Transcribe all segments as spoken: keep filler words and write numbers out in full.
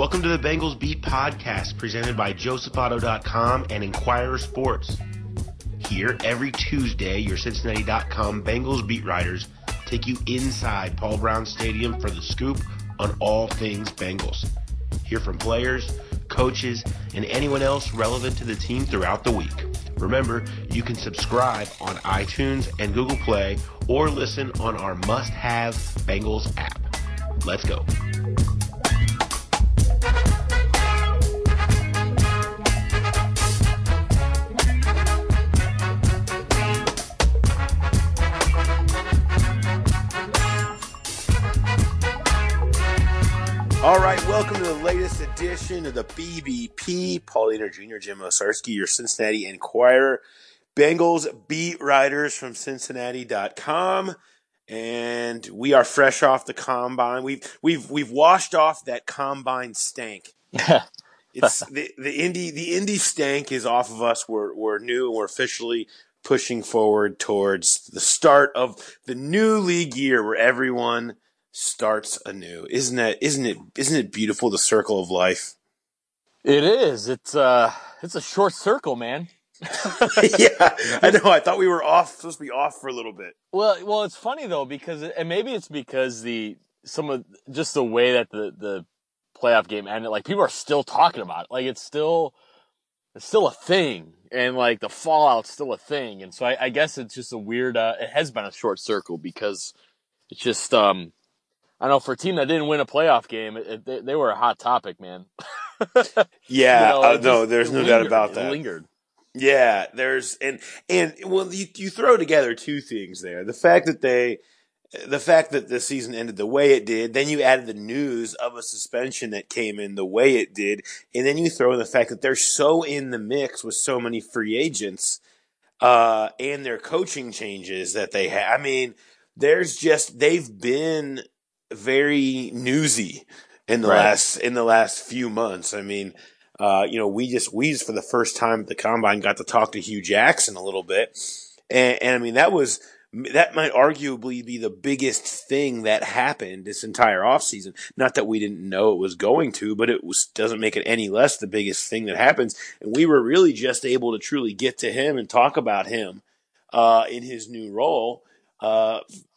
Welcome to the Bengals Beat Podcast, presented by Joseph Auto dot com and Inquirer Sports. Here, every Tuesday, your Cincinnati dot com Bengals beat writers take you inside Paul Brown Stadium for the scoop on all things Bengals. Hear from players, coaches, and anyone else relevant to the team throughout the week. Remember, you can subscribe on iTunes and Google Play or listen on our must-have Bengals app. Let's go. All right, welcome to the latest edition of the B B P. Paul Dehner Junior, Jim Osarski, your Cincinnati Inquirer, Bengals beat writers from Cincinnati dot com, and we are fresh off the combine. We've we've we've washed off that combine stank. It's the the Indy the Indy stank is off of us. We're we're new and we're officially pushing forward towards the start of the new league year where everyone starts anew. Isn't that isn't it isn't it beautiful, the circle of life? It is. It's uh it's a short circle, man. Yeah, I know. I thought we were off supposed to be off for a little bit. Well, well, it's funny though because and maybe it's because the some of just the way that the the playoff game ended. Like people are still talking about it. Like it's still it's still a thing, and like the fallout's still a thing. And so I, I guess it's just a weird. Uh, it has been a short circle because it's just um. I know for a team that didn't win a playoff game, it, it, they, they were a hot topic, man. Yeah, you know, uh, just, no, there's no lingered, doubt about that. It lingered. Yeah, there's and and well, you you throw together two things there: the fact that they, the fact that the season ended the way it did, then you added the news of a suspension that came in the way it did, and then you throw in the fact that they're so in the mix with so many free agents, uh, and their coaching changes that they have. I mean, there's just they've been very newsy in the Right. last in the last few months. I mean, uh, you know, we just we just for the first time at the combine got to talk to Hugh Jackson a little bit, and, and I mean that was that might arguably be the biggest thing that happened this entire offseason. Not that we didn't know it was going to, but it was doesn't make it any less the biggest thing that happens. And we were really just able to truly get to him and talk about him uh, in his new role. Uh,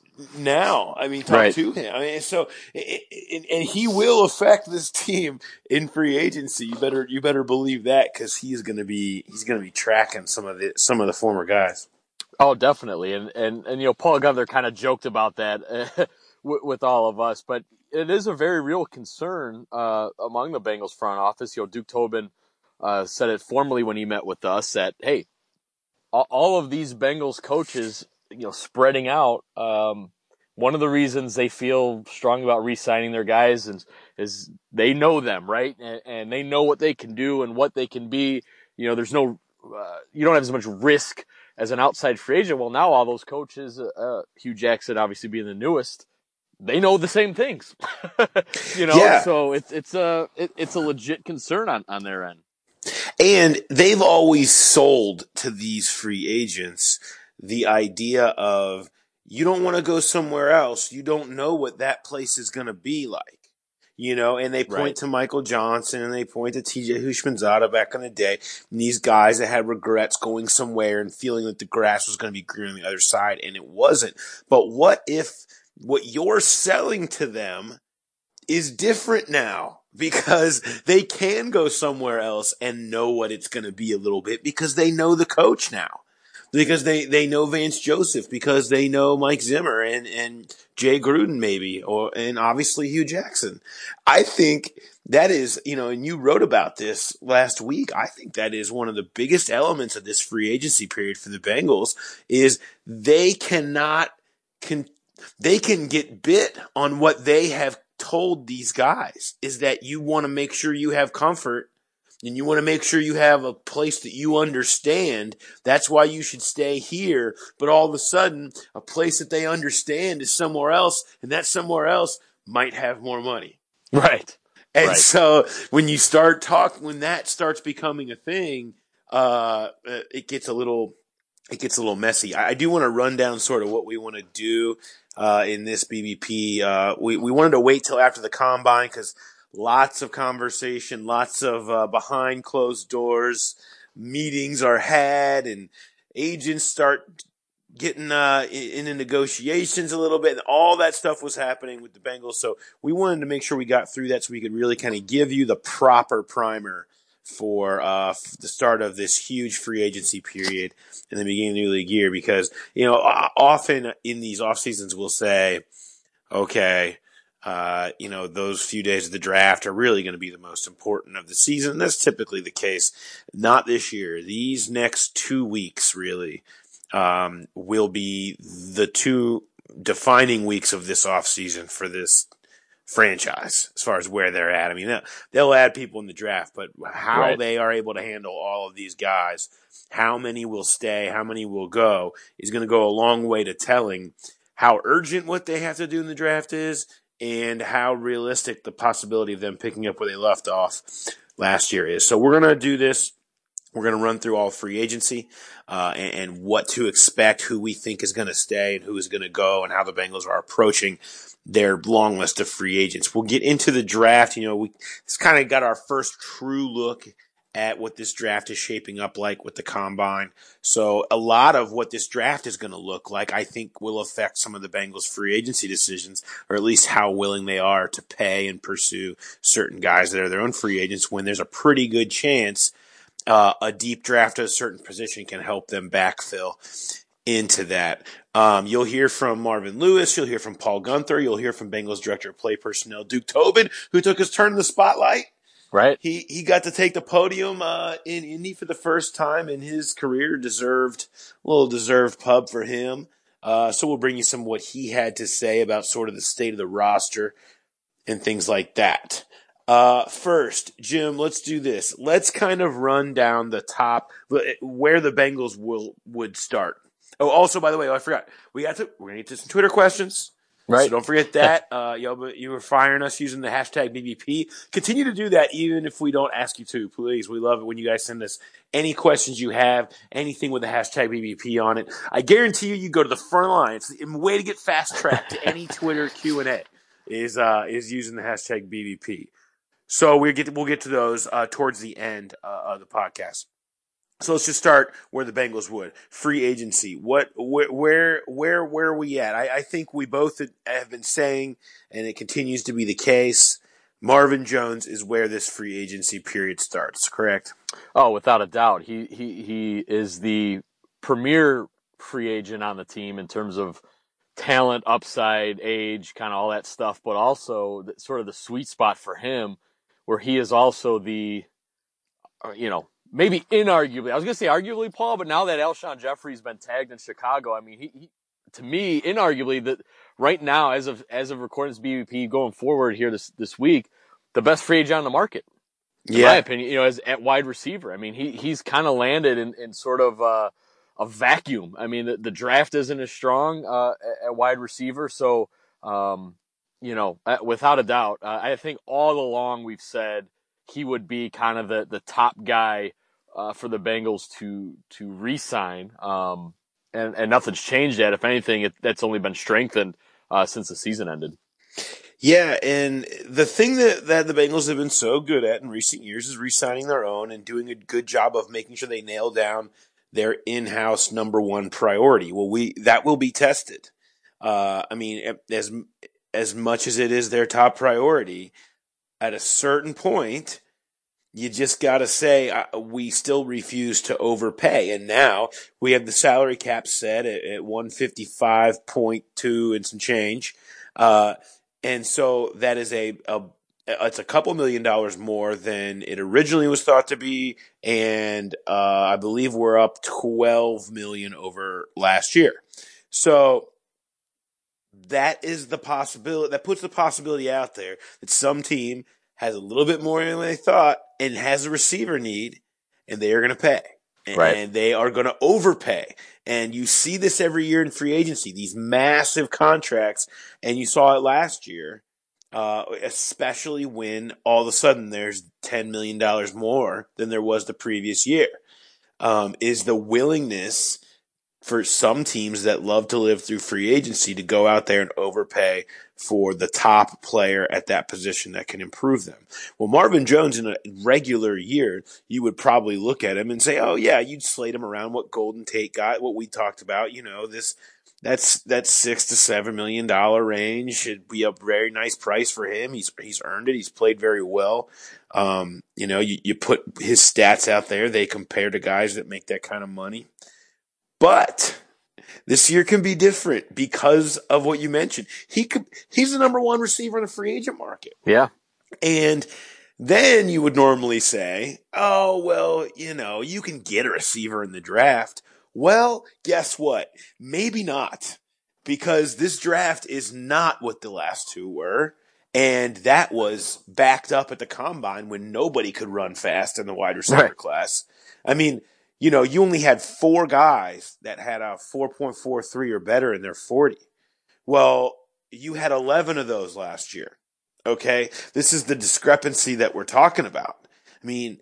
Now, I mean, talk Right. to him. I mean, so and, and he will affect this team in free agency. You better you better believe that because he's going to be he's going to be tracking some of the some of the former guys. Oh, definitely. And and and you know, Paul Gunther kind of joked about that uh, with, with all of us, but it is a very real concern uh, among the Bengals front office. You know, Duke Tobin uh, said it formally when he met with us that hey, all, all of these Bengals coaches, you know, spreading out. Um, one of the reasons they feel strong about re-signing their guys is, is they know them, right? And, and they know what they can do and what they can be. You know, there's no, uh, you don't have as much risk as an outside free agent. Well, now all those coaches, uh, Hugh Jackson obviously being the newest, they know the same things. you know, Yeah. so it's it's a it, it's a legit concern on, on their end. And they've always sold to these free agents the idea of you don't want to go somewhere else. You don't know what that place is going to be like, you know, and they point Right. to Michael Johnson and they point to T J Houshmandzadeh back in the day. And these guys that had regrets going somewhere and feeling that the grass was going to be green on the other side, and it wasn't. But what if what you're selling to them is different now? Because they can go somewhere else and know what it's going to be a little bit because they know the coach now. Because they, they know Vance Joseph, because they know Mike Zimmer and, and Jay Gruden maybe, or, and obviously Hugh Jackson. I think that is, you know, and you wrote about this last week. I think that is one of the biggest elements of this free agency period for the Bengals is they cannot, can, they can get bit on what they have told these guys is that you want to make sure you have comfort and you want to make sure you have a place that you understand. That's why you should stay here. But all of a sudden, a place that they understand is somewhere else, and that somewhere else might have more money. Right. And right. so when you start talking, when that starts becoming a thing, uh, it gets a little, it gets a little messy. I, I do want to run down sort of what we want to do uh, in this B B P. Uh, we we wanted to wait till after the combine because lots of conversation, lots of uh, behind closed doors meetings are had, and agents start getting uh, into negotiations a little bit, and all that stuff was happening with the Bengals. So we wanted to make sure we got through that so we could really kind of give you the proper primer for uh, the start of this huge free agency period in the beginning of the new league year. Because, you know, often in these off seasons we'll say, okay, uh, you know, those few days of the draft are really going to be the most important of the season. That's typically the case. Not this year. These next two weeks really um, will be the two defining weeks of this offseason for this franchise as far as where they're at. I mean, they'll add people in the draft, but how Right. they are able to handle all of these guys, how many will stay, how many will go, is going to go a long way to telling how urgent what they have to do in the draft is and how realistic the possibility of them picking up where they left off last year is. So we're going to do this. We're going to run through all free agency uh, and, and what to expect, who we think is going to stay and who is going to go, and how the Bengals are approaching their long list of free agents. We'll get into the draft. You know, we it's kind of got our first true look at what this draft is shaping up like with the combine. So a lot of what this draft is going to look like, I think, will affect some of the Bengals free agency decisions, or at least how willing they are to pay and pursue certain guys that are their own free agents when there's a pretty good chance Uh, a deep draft at a certain position can help them backfill into that. Um, you'll hear from Marvin Lewis. You'll hear from Paul Gunther. You'll hear from Bengals Director of Play Personnel, Duke Tobin, who took his turn in the spotlight. Right. He he got to take the podium uh, in Indy for the first time in his career. Deserved, a little deserved pub for him. Uh, so we'll bring you some of what he had to say about sort of the state of the roster and things like that. Uh, first, Jim, let's do this. Let's kind of run down the top, where the Bengals will, would start. Oh, also, by the way, oh, I forgot. We got to, we're going to get to some Twitter questions. Right. So don't forget that. uh, you you were firing us using the hashtag B B P. Continue to do that even if we don't ask you to. Please. We love it when you guys send us any questions you have, anything with the hashtag B B P on it. I guarantee you, you go to the front line. It's the way to get fast tracked to any Twitter Q and A is, uh, is using the hashtag B B P. So we get we'll get to those uh, towards the end uh, of the podcast. So let's just start where the Bengals would. Free agency. What wh- where where where are we at? I, I think we both have been saying, and it continues to be the case, Marvin Jones is where this free agency period starts. Correct? Oh, without a doubt, he he he is the premier free agent on the team in terms of talent, upside, age, kind of all that stuff, but also the, sort of the sweet spot for him, where he is also the, you know, maybe inarguably, I was going to say arguably, Paul, but now that Alshon Jeffrey's been tagged in Chicago, I mean, he, he to me, inarguably, that right now, as of as of recording this B B P going forward here this this week, the best free agent on the market, in Yeah. my opinion, you know, as at wide receiver. I mean, he he's kind of landed in, in sort of uh, a vacuum. I mean, the, the draft isn't as strong uh, at, at wide receiver, so um, you know, without a doubt, uh, I think all along we've said he would be kind of the, the top guy uh, for the Bengals to to re-sign, um, and and nothing's changed yet. If anything, it, that's only been strengthened uh, since the season ended. Yeah, and the thing that, that the Bengals have been so good at in recent years is re-signing their own and doing a good job of making sure they nail down their in-house number one priority. Well, we that will be tested. Uh, I mean, as as much as it is their top priority, at a certain point, you just got to say uh, we still refuse to overpay. And now we have the salary cap set at, at one fifty-five point two and some change. Uh, and so that is a, a it's a couple million dollars more than it originally was thought to be, and uh, I believe we're up twelve million over last year. So that is the possibility. That puts the possibility out there that some team has a little bit more than they thought and has a receiver need, and they are going to pay. Right. And they are going to overpay. And you see this every year in free agency, these massive contracts, and you saw it last year, uh, especially when all of a sudden there's ten million dollars more than there was the previous year, um, is the willingness for some teams that love to live through free agency to go out there and overpay for the top player at that position that can improve them. Well, Marvin Jones in a regular year, you would probably look at him and say, oh yeah, you'd slate him around what Golden Tate got, what we talked about, you know, this, that's, that's six to seven million dollar range. Should be a very nice price for him. He's, he's earned it. He's played very well. Um, you know, you, you put his stats out there. They compare to guys that make that kind of money. But this year can be different because of what you mentioned. He could, he's the number one receiver in the free agent market. Yeah. And then you would normally say, oh, well, you know, you can get a receiver in the draft. Well, guess what? Maybe not, because this draft is not what the last two were. And that was backed up at the combine when nobody could run fast in the wide receiver Right. class. I mean, you know, you only had four guys that had a four point four three or better in their forty. Well, you had eleven of those last year. Okay? This is the discrepancy that we're talking about. I mean,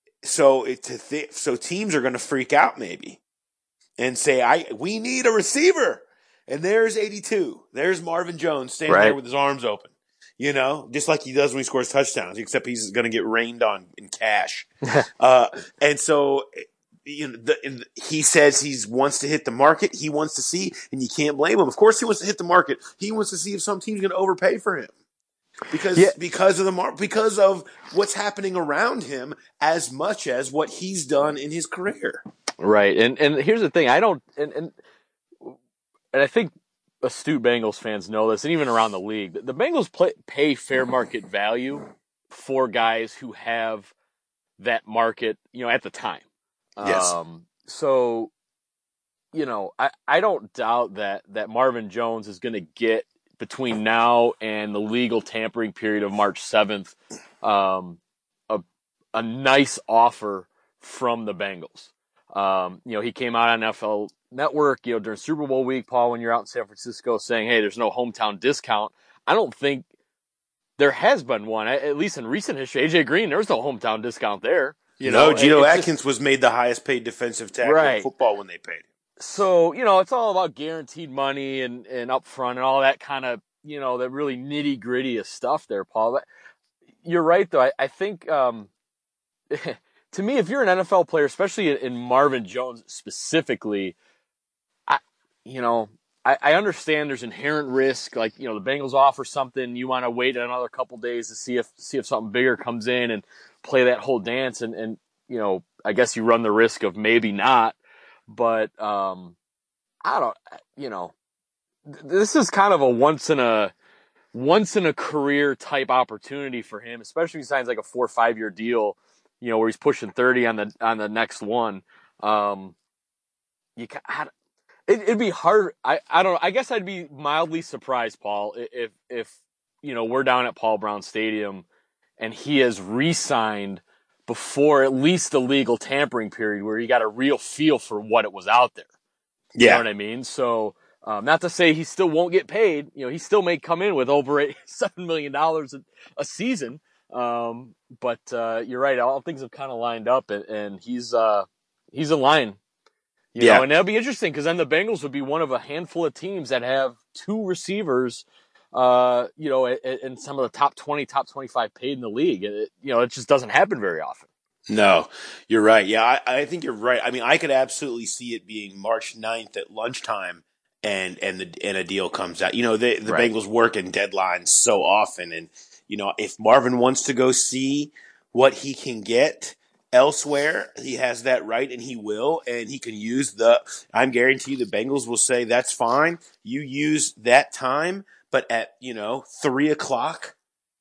so it, to th- so teams are going to freak out maybe and say, "I we need a receiver." And there's eighty-two. There's Marvin Jones standing Right. there with his arms open. You know, just like he does when he scores touchdowns, except he's going to get rained on in cash. uh, and so, you know, the, and he says he wants to hit the market. He wants to see, and you can't blame him. Of course, he wants to hit the market. He wants to see if some team's going to overpay for him because Yeah. because of the mar- because of what's happening around him as much as what he's done in his career. Right. And and here's the thing. I don't and and, and I think astute Bengals fans know this, and even around the league, the Bengals play, pay fair market value for guys who have that market, you know, at the time. Yes. Um, so, you know, I, I don't doubt that, that Marvin Jones is going to get between now and the legal tampering period of March seventh, um, a, a nice offer from the Bengals. Um, you know, he came out on N F L Network, you know, during Super Bowl week, Paul, when you're out in San Francisco saying, hey, there's no hometown discount. I don't think there has been one, at least in recent history. A J Green, there was no hometown discount there. You no, know, Geno it's Atkins just, was made the highest paid defensive tackle Right. in football when they paid him. So, you know, it's all about guaranteed money and, and upfront and all that kind of, you know, that really nitty gritty of stuff there, Paul. But you're right, though. I, I think, um, to me, if you're an N F L player, especially in Marvin Jones specifically, I, you know, I, I understand there's inherent risk. Like, you know, the Bengals offer something, you want to wait another couple days to see if see if something bigger comes in and play that whole dance. And, and you know, I guess you run the risk of maybe not. But um, I don't, you know, th- this is kind of a once in a once in a career type opportunity for him, especially if he signs like a four or five year deal, you know, where he's pushing thirty on the on the next one. Um, you can, I, it, it'd be hard. I, I don't know. I guess I'd be mildly surprised, Paul, if if you know we're down at Paul Brown Stadium and he has re-signed before at least the legal tampering period, where he got a real feel for what it was out there. You Yeah. know what I mean? So, um, not to say he still won't get paid. You know, he still may come in with over eight, seven million dollars a, a season. Um, but uh, you're right. All things have kind of lined up, and, and he's uh, he's in line. You Yeah. know, and that'll be interesting because then the Bengals would be one of a handful of teams that have two receivers. Uh, you know, in some of the top twenty, top twenty-five paid in the league. It, you know, it just doesn't happen very often. No, you're right. Yeah, I, I think you're right. I mean, I could absolutely see it being March ninth at lunchtime and, and the, and a deal comes out. You know, the, the Right. Bengals work in deadlines so often. And, you know, if Marvin wants to go see what he can get elsewhere, he has that right and he will. And he can use the, I'm guarantee you the Bengals will say, that's fine. You use that time, but at, you know, three o'clock,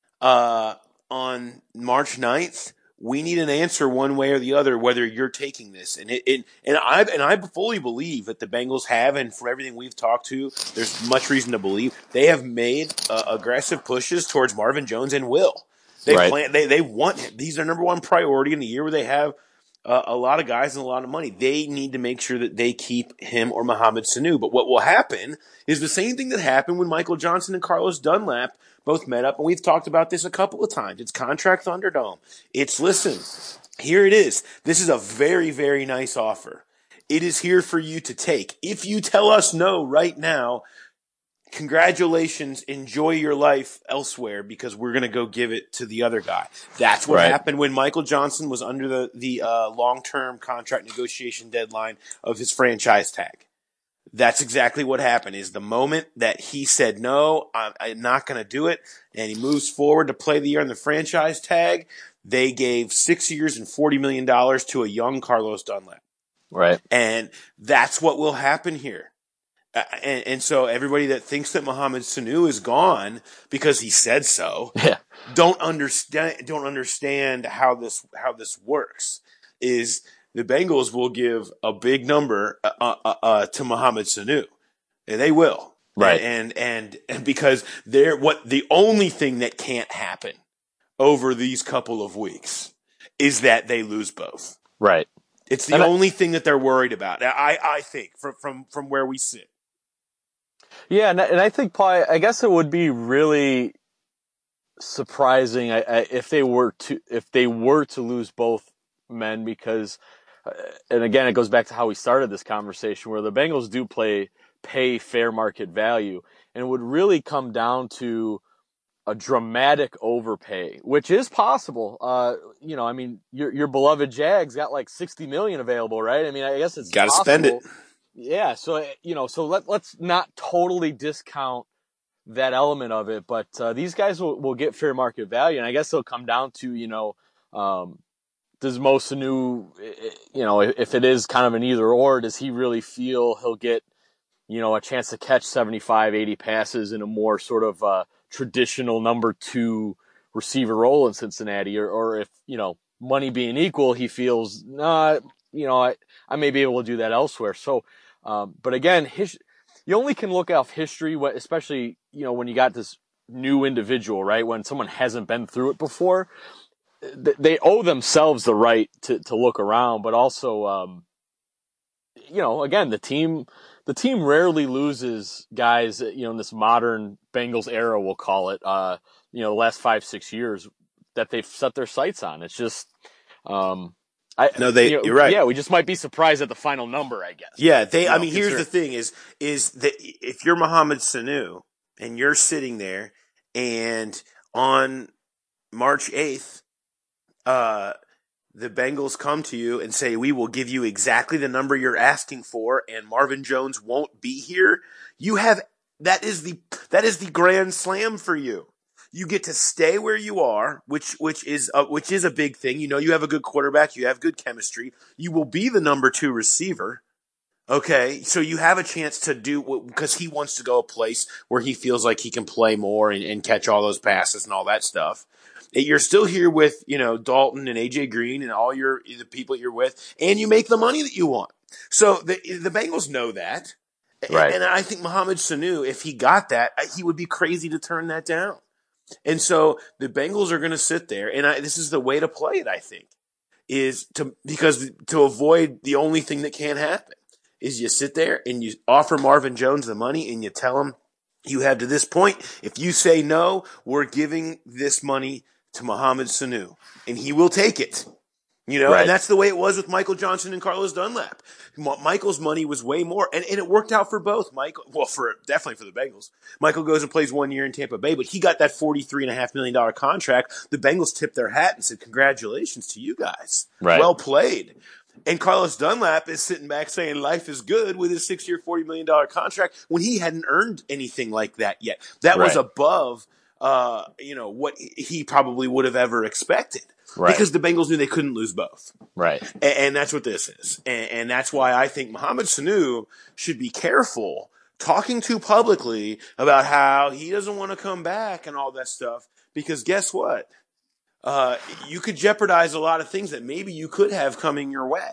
uh, on March ninth, we need an answer one way or the other whether you're taking this. And it, it and I and I fully believe that the Bengals have, and from everything we've talked to, there's much reason to believe they have made uh, aggressive pushes towards Marvin Jones and will. They Right. plan. They they want him. He's their number one priority in the year where they have uh, a lot of guys and a lot of money. They need to make sure that they keep him or Mohamed Sanu. But what will happen is the same thing that happened when Michael Johnson and Carlos Dunlap both met up, and we've talked about this a couple of times. It's Contract Thunderdome. It's, listen, here it is. This is a very, very nice offer. It is here for you to take. If you tell us no right now, congratulations, enjoy your life elsewhere because we're going to go give it to the other guy. That's what Right. happened when Michael Johnson was under the, the uh, long-term contract negotiation deadline of his franchise tag. That's exactly what happened is the moment that he said, no, I'm, I'm not going to do it, and he moves forward to play the year on the franchise tag, they gave six years and forty million dollars to a young Carlos Dunlap. Right. And that's what will happen here. Uh, and, and so everybody that thinks that Mohamed Sanu is gone because he said so, Yeah. don't understand don't understand how this how this works. Is the Bengals will give a big number uh, uh, uh, to Mohamed Sanu, and they will, Right. And, and and because they're what the only thing that can't happen over these couple of weeks is that they lose both. Right. It's the And I- only thing that they're worried about. I I think from from from where we sit. Yeah, and, and I think, Paul, I guess it would be really surprising I, I, if they were to if they were to lose both men, because, uh, and again, it goes back to how we started this conversation, where the Bengals do play pay fair market value, and it would really come down to a dramatic overpay, which is possible. Uh, you know, I mean, your your beloved Jags got like sixty million available, right? I mean, I guess it's Got to possible. spend it. Yeah, so you know, so let let's not totally discount that element of it, but uh, these guys will, will get fair market value, and I guess it'll come down to, you know, um, does Mo Sanu, you know, if it is kind of an either or, does he really feel he'll get, you know, a chance to catch seventy-five, eighty passes in a more sort of uh, traditional number two receiver role in Cincinnati, or, or if, you know, money being equal, he feels, nah, you know, I, I may be able to do that elsewhere. So, um, but again, his, you only can look off history, especially, you know, when you got this new individual, right? When someone hasn't been through it before, they owe themselves the right to, to look around, but also, um, you know, again, the team, the team rarely loses guys, you know, in this modern Bengals era, we'll call it, uh, you know, the last five, six years that they've set their sights on. It's just, um, I, No, they. you know, You're right. Yeah, we just might be surprised at the final number, I guess. Yeah, they. You I know, mean, here's consider- the thing: is is that if you're Mohamed Sanu and you're sitting there, and on March eighth, uh, the Bengals come to you and say, "We will give you exactly the number you're asking for," and Marvin Jones won't be here. You have that is the that is the grand slam for you. You get to stay where you are, which which is a, which is a big thing. You know, you have a good quarterback, you have good chemistry. You will be the number two receiver. Okay, so you have a chance to do because he wants to go a place where he feels like he can play more and, and catch all those passes and all that stuff. You're still here with, you know, Dalton and A J Green and all your the people you're with, and you make the money that you want. So the the Bengals know that, Right. and, and I think Mohamed Sanu, if he got that, he would be crazy to turn that down. And so the Bengals are going to sit there, and I, this is the way to play it. I think is to because to avoid the only thing that can happen is you sit there and you offer Marvin Jones the money and you tell him you have to this point. If you say no, we're giving this money to Mohamed Sanu, and he will take it. You know, Right. and that's the way it was with Michael Johnson and Carlos Dunlap. Michael's money was way more, and, and it worked out for both. Michael, well, for definitely for the Bengals. Michael goes and plays one year in Tampa Bay, but he got that forty-three and a half million dollar contract. The Bengals tipped their hat and said, "Congratulations to you guys, Right. well played." And Carlos Dunlap is sitting back saying life is good with his six year, forty million dollar contract when he hadn't earned anything like that yet. That was Right. above, uh, you know, what he probably would have ever expected. Right. Because the Bengals knew they couldn't lose both. Right. And, and that's what this is. And, and that's why I think Mohamed Sanu should be careful talking too publicly about how he doesn't want to come back and all that stuff. Because guess what? Uh, you could jeopardize a lot of things that maybe you could have coming your way.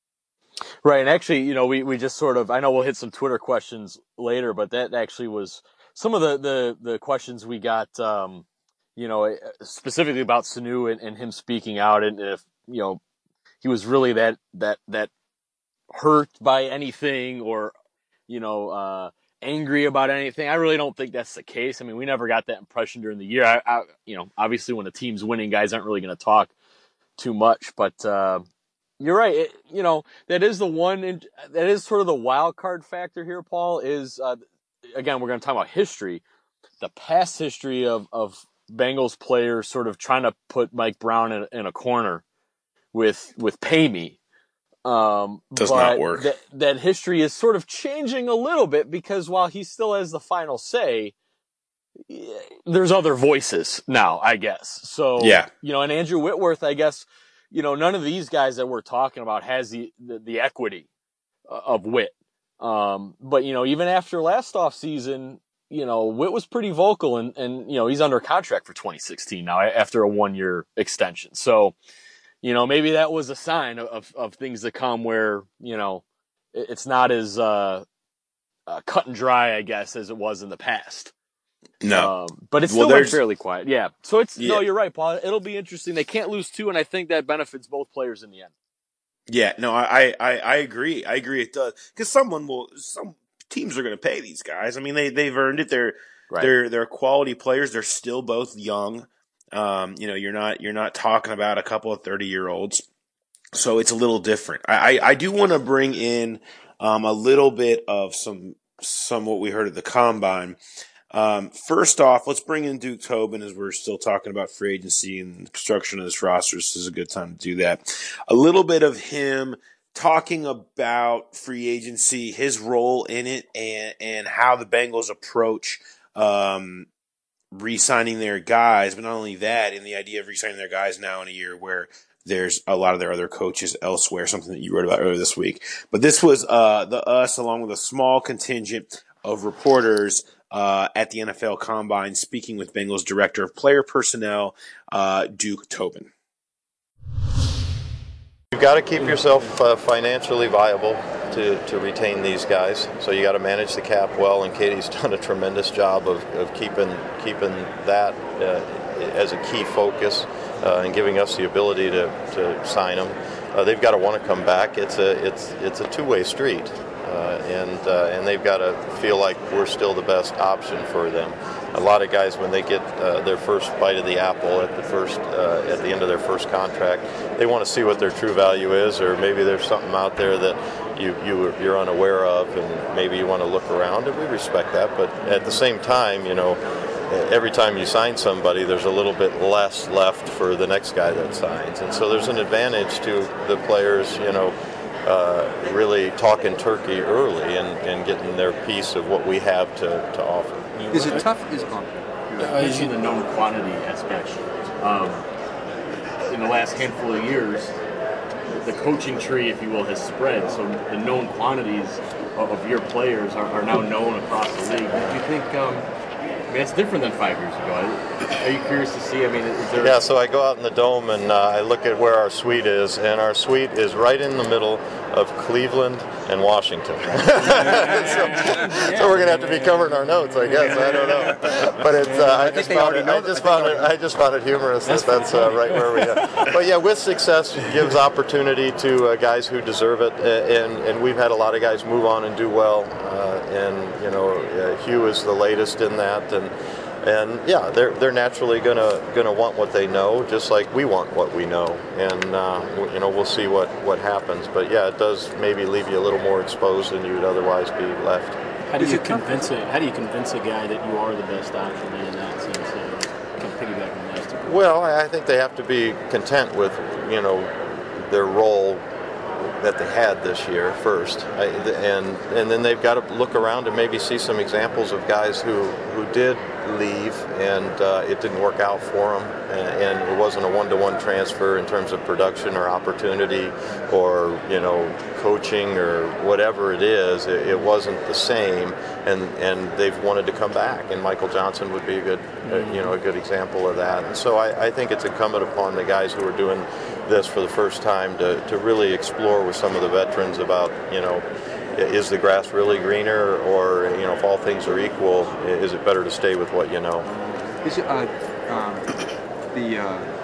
Right. And actually, you know, we, we just sort of, I know we'll hit some Twitter questions later, but that actually was some of the, the, the questions we got, um, you know, specifically about Sanu and, and him speaking out, and if, you know, he was really that, that, that hurt by anything or, you know, uh, angry about anything. I really don't think that's the case. I mean, we never got that impression during the year. I, I you know, obviously when the team's winning, guys aren't really going to talk too much, but, uh, You're right. It, you know, that is the one, that is sort of the wild card factor here, Paul, is, uh, again, we're going to talk about history, the past history of, of Bengals players sort of trying to put Mike Brown in, in a corner with, with pay me. Um, Does not but work. that, that history is sort of changing a little bit because while he still has the final say, there's other voices now, I guess. So, yeah. you know, and Andrew Whitworth, I guess, you know, none of these guys that we're talking about has the, the, the equity of Whit. Um, but, you know, even after last offseason, you know, Whit was pretty vocal and, and, you know, he's under contract for twenty sixteen now after a one year extension. So, you know, maybe that was a sign of, of things to come where, you know, it's not as, uh, uh, cut and dry, I guess, as it was in the past. No. Um, but it's still well, went fairly quiet. Yeah. So it's, yeah. no, you're right, Paul. It'll be interesting. They can't lose two, and I think that benefits both players in the end. Yeah, no, I, I, I agree. I agree it does. Because someone will, some teams are going to pay these guys. I mean, they, they've earned it. They're, right. they're, they're quality players. They're still both young. Um, you know, you're not, you're not talking about a couple of thirty year olds. So it's a little different. I, I, I do want to bring in, um, a little bit of some, some what we heard at the combine. Um, first off, let's bring in Duke Tobin as we're still talking about free agency and construction of this roster. This is a good time to do that. A little bit of him talking about free agency, his role in it, and, and how the Bengals approach um, re-signing their guys. But not only that, in the idea of re-signing their guys now in a year where there's a lot of their other coaches elsewhere, something that you wrote about earlier this week. But this was uh, the us along with a small contingent of reporters Uh, at the N F L Combine, speaking with Bengals Director of Player Personnel, uh, Duke Tobin. You've got to keep yourself uh, financially viable to, to retain these guys. So you got to manage the cap well, and Katie's done a tremendous job of, of keeping keeping that uh, as a key focus uh, and giving us the ability to, to sign them. Uh, they've got to want to come back. It's a it's it's a two-way street. Uh, and uh, and they've got to feel like we're still the best option for them. A lot of guys, when they get uh, their first bite of the apple at the first uh, at the end of their first contract, they want to see what their true value is, or maybe there's something out there that you you you're unaware of, and maybe you want to look around. And we respect that, but at the same time, you know, every time you sign somebody, there's a little bit less left for the next guy that signs, and so there's an advantage to the players, you know. Uh, really talking turkey early and, and getting their piece of what we have to, to offer. Is it tough? Is on? I see the known quantity aspect. Um, in the last handful of years, the coaching tree, if you will, has spread. So the known quantities of, of your players are, are now known across the league. Do you think um, I mean, it's different than five years ago? Are you curious to see? I mean, is there... Yeah, so I go out in the dome and uh, I look at where our suite is, and our suite is right in the middle of Cleveland and Washington. so, so we're gonna have to be covering our notes, I guess. I don't know, but it's. Uh, I, just found it, I just found it. I just found it humorous that that's uh, right where we are. But yeah, with success gives opportunity to uh, guys who deserve it, and and we've had a lot of guys move on and do well, uh, and you know, uh, Hugh is the latest in that, and. And yeah, they're they're naturally gonna gonna want what they know, just like we want what we know. And uh, you know, we'll see what, what happens. But yeah, it does maybe leave you a little more exposed than you would otherwise be left. How do you convince a How do you convince a guy that you are the best option in that sense? Uh, can piggyback on that too? Well, I think they have to be content with you know their role that they had this year first, I, and and then they've got to look around and maybe see some examples of guys who, who did leave and uh, it didn't work out for them, and, and it wasn't a one-to-one transfer in terms of production or opportunity or you know coaching or whatever it is. It, it wasn't the same, and and they've wanted to come back. And Michael Johnson would be a good uh, you know a good example of that. And so I, I think it's incumbent upon the guys who are doing this for the first time to, to really explore with some of the veterans about, you know, is the grass really greener, or, you know, if all things are equal, is it better to stay with what you know? Is it uh, um, the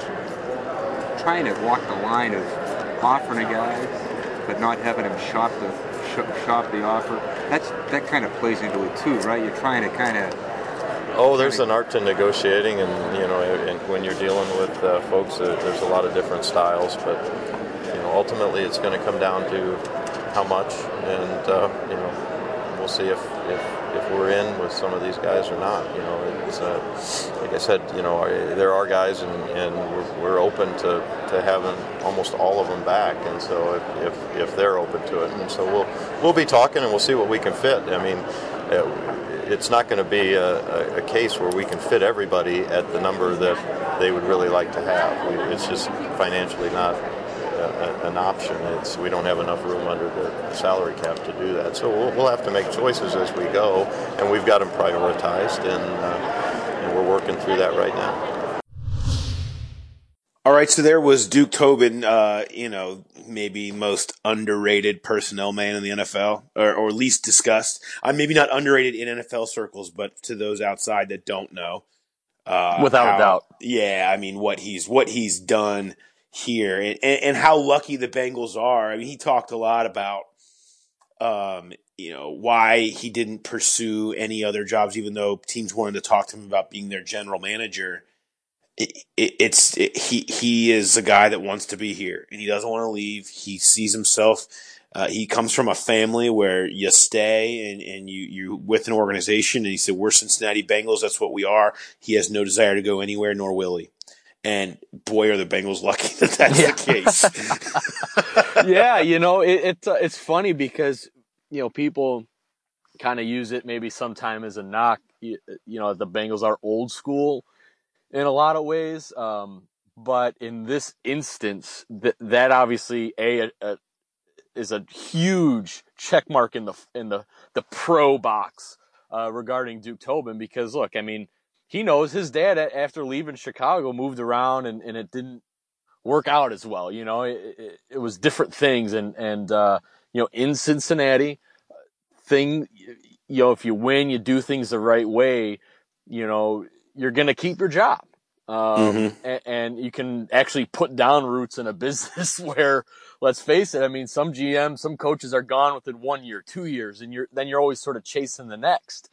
uh, trying to walk the line of offering a guy but not having him shop the sh- shop the offer? That's that kind of plays into it too, right? You're trying to kind of. Oh, there's an art to negotiating, and you know, and when you're dealing with uh, folks, uh, there's a lot of different styles. But you know, ultimately it's going to come down to how much, and uh, you know, we'll see if, if if we're in with some of these guys or not. You know, it's uh, like I said, you know, there are guys, and, and we're, we're open to, to having almost all of them back, and so if, if if they're open to it, and so we'll we'll be talking, and we'll see what we can fit. I mean, it's not going to be a, a case where we can fit everybody at the number that they would really like to have. We, it's just financially not A, an option. It's we don't have enough room under the salary cap to do that. So we'll, we'll have to make choices as we go, and we've got them prioritized, and, uh, and we're working through that right now. All right, so there was Duke Tobin, uh, you know, maybe most underrated personnel man in the N F L, or, or least discussed. Uh, maybe not underrated in N F L circles, but to those outside that don't know. Uh, Without how, a doubt. Yeah, I mean, what he's what he's done here, and, and, and how lucky the Bengals are. I mean, he talked a lot about, um, you know, why he didn't pursue any other jobs, even though teams wanted to talk to him about being their general manager. It, it, it's it, he he is a guy that wants to be here, and he doesn't want to leave. He sees himself. Uh, he comes from a family where you stay and, and you you with an organization. And he said, "We're Cincinnati Bengals. That's what we are." He has no desire to go anywhere, nor will he. And boy, are the Bengals lucky that that's yeah. the case. yeah, you know, it, it's uh, it's funny because you know people kind of use it maybe sometime as a knock. You, you know, the Bengals are old school in a lot of ways, um, but in this instance, th- that obviously a, a is a huge check mark in the in the the pro box uh, regarding Duke Tobin, because look, I mean, he knows his dad after leaving Chicago moved around and, and it didn't work out as well. You know, it, it, it was different things, and and uh, you know, in Cincinnati, thing, you know, if you win, you do things the right way, you know, you're gonna keep your job. Um, mm-hmm. and, and you can actually put down roots in a business where, let's face it, I mean, some G Ms, some coaches are gone within one year, two years, and you're then you're always sort of chasing the next.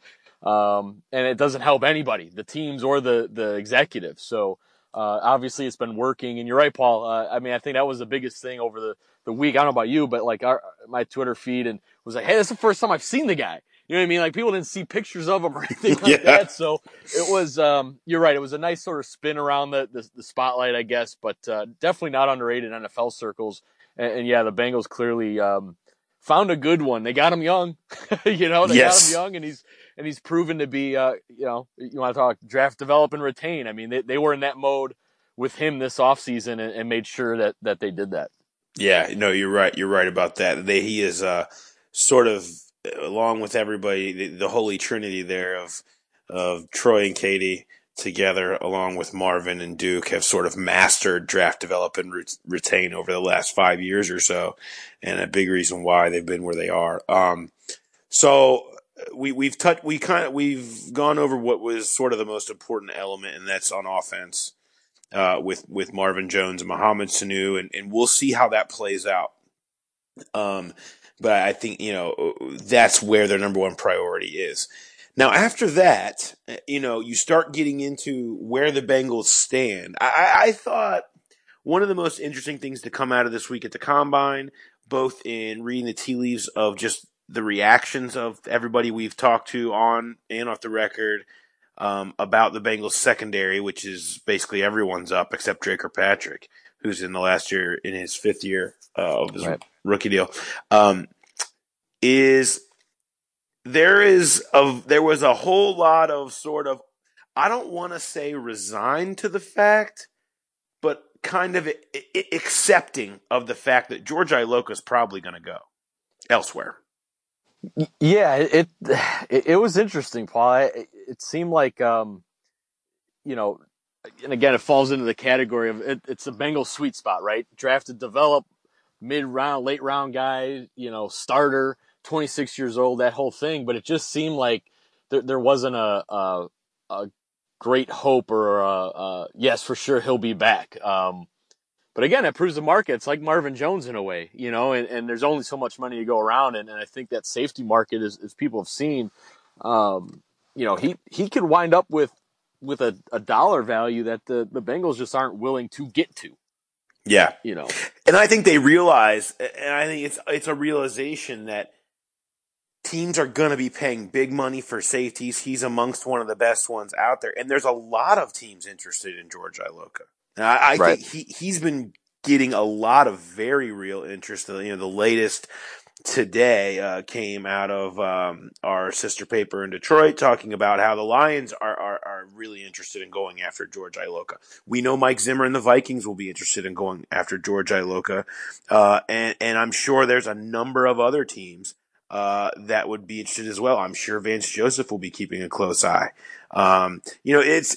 Um, and it doesn't help anybody, the teams or the the executives. So uh, obviously it's been working. And you're right, Paul. Uh, I mean, I think that was the biggest thing over the, the week. I don't know about you, but like our, my Twitter feed and was like, hey, this is the first time I've seen the guy. You know what I mean? Like people didn't see pictures of him or anything like yeah. that. So it was, um, you're right. It was a nice sort of spin around the, the, the spotlight, I guess, but uh, definitely not underrated in N F L circles. And, and yeah, the Bengals clearly um, found a good one. They got him young, you know, they yes. got him young, and he's, and he's proven to be, uh, you know, you want to talk draft, develop, and retain. I mean, they, they were in that mode with him this offseason and, and made sure that, that they did that. Yeah, no, you're right. You're right about that. They, he is uh, sort of, along with everybody, the, the holy trinity there of of Troy and Katie together, along with Marvin and Duke, have sort of mastered draft, develop, and re- retain over the last five years or so, and a big reason why they've been where they are. Um, so we we've touched we kind of we've gone over what was sort of the most important element, and that's on offense uh, with with Marvin Jones and Mohamed Sanu, and, and we'll see how that plays out. Um, but I think, you know, that's where their number one priority is. Now, after that, you know, you start getting into where the Bengals stand. I, I thought one of the most interesting things to come out of this week at the Combine, both in reading the tea leaves of just the reactions of everybody we've talked to on and off the record um, about the Bengals secondary, which is basically everyone's up except Drake Kirkpatrick, who's in the last year, in his fifth year uh, of his right. rookie deal, um, is there is a, there was a whole lot of sort of, I don't want to say resigned to the fact, but kind of I- I accepting of the fact that George Iloka is probably going to go elsewhere. Yeah, it, it it was interesting, Paul. It, it seemed like, um, you know, and again, it falls into the category of it, it's a Bengals sweet spot, right? Drafted, develop, mid-round, late-round guy, you know, starter, twenty-six years old, that whole thing. But it just seemed like there, there wasn't a, a, a great hope or, a, a, yes, for sure he'll be back. Um, but again, it proves the market. It's like Marvin Jones in a way, you know, and, and there's only so much money to go around. And, and I think that safety market, is, as people have seen, um, you know, he, he could wind up with, with a, a dollar value that the, the Bengals just aren't willing to get to. Yeah. You know, And I think they realize, and I think it's it's a realization that teams are going to be paying big money for safeties. He's amongst one of the best ones out there. And there's a lot of teams interested in George Iloka. And I, I Right. think he, he's been getting a lot of very real interest. You know, the latest today uh, came out of um, our sister paper in Detroit talking about how the Lions are, are, are really interested in going after George Iloka. We know Mike Zimmer and the Vikings will be interested in going after George Iloka. Uh, and, and I'm sure there's a number of other teams uh, that would be interested as well. I'm sure Vance Joseph will be keeping a close eye. Um, you know, it's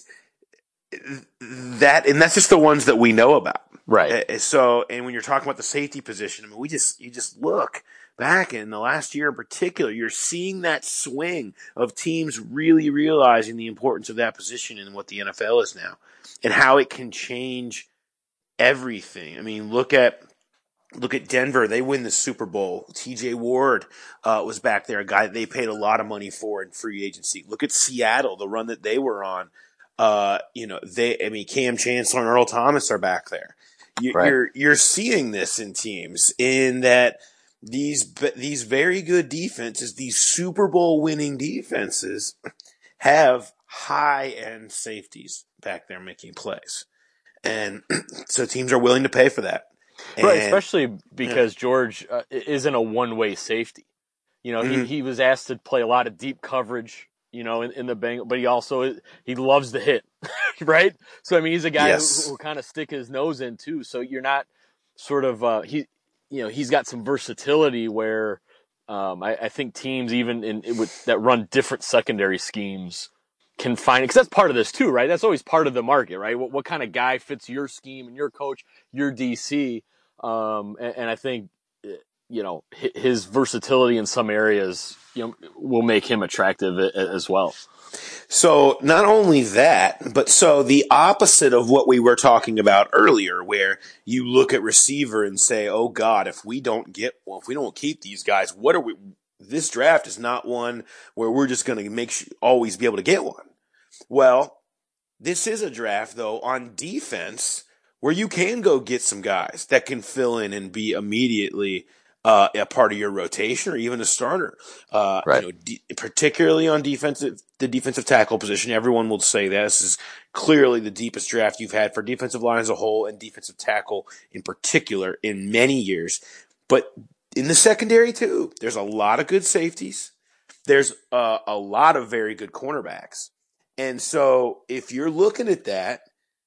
that, and that's just the ones that we know about. right. Uh, So, and when you're talking about the safety position, I mean, we just, you just look back in the last year in particular, you're seeing that swing of teams really realizing the importance of that position and what the N F L is now and how it can change everything. I mean, look at, look at Denver. They win the Super Bowl. T J Ward uh, was back there, a guy that they paid a lot of money for in free agency. Look at Seattle, the run that they were on. Uh, you know, they, I mean, Cam Chancellor and Earl Thomas are back there. You, Right. You're, you're seeing this in teams in that these, these very good defenses, these Super Bowl winning defenses have high end safeties back there making plays. And so teams are willing to pay for that. Right, And, especially because yeah. George uh, isn't a one-way safety. You know, mm-hmm. he, he was asked to play a lot of deep coverage, you know, in, in the Bengals, but he also, he loves the hit, right? So, I mean, he's a guy yes. who, who kind of stick his nose in too. So you're not sort of, uh, he, you know, he's got some versatility where um, I, I think teams even in, in with, that run different secondary schemes can find it. Because that's part of this too, right? That's always part of the market, right? What, what kind of guy fits your scheme and your coach, your D C? Um, and, and I think, you know, his versatility in some areas, you know, will make him attractive as well. So not only that, but so the opposite of what we were talking about earlier, where you look at receiver and say, oh God, if we don't get, well, if we don't keep these guys, what are we, this draft is not one where we're just going to make sure, always be able to get one. Well, this is a draft though on defense where you can go get some guys that can fill in and be immediately uh, a part of your rotation or even a starter. Uh, right. You know, de- particularly on defensive, the defensive tackle position, everyone will say that this is clearly the deepest draft you've had for defensive line as a whole and defensive tackle in particular in many years. But in the secondary too, there's a lot of good safeties. There's uh, a lot of very good cornerbacks. And so if you're looking at that,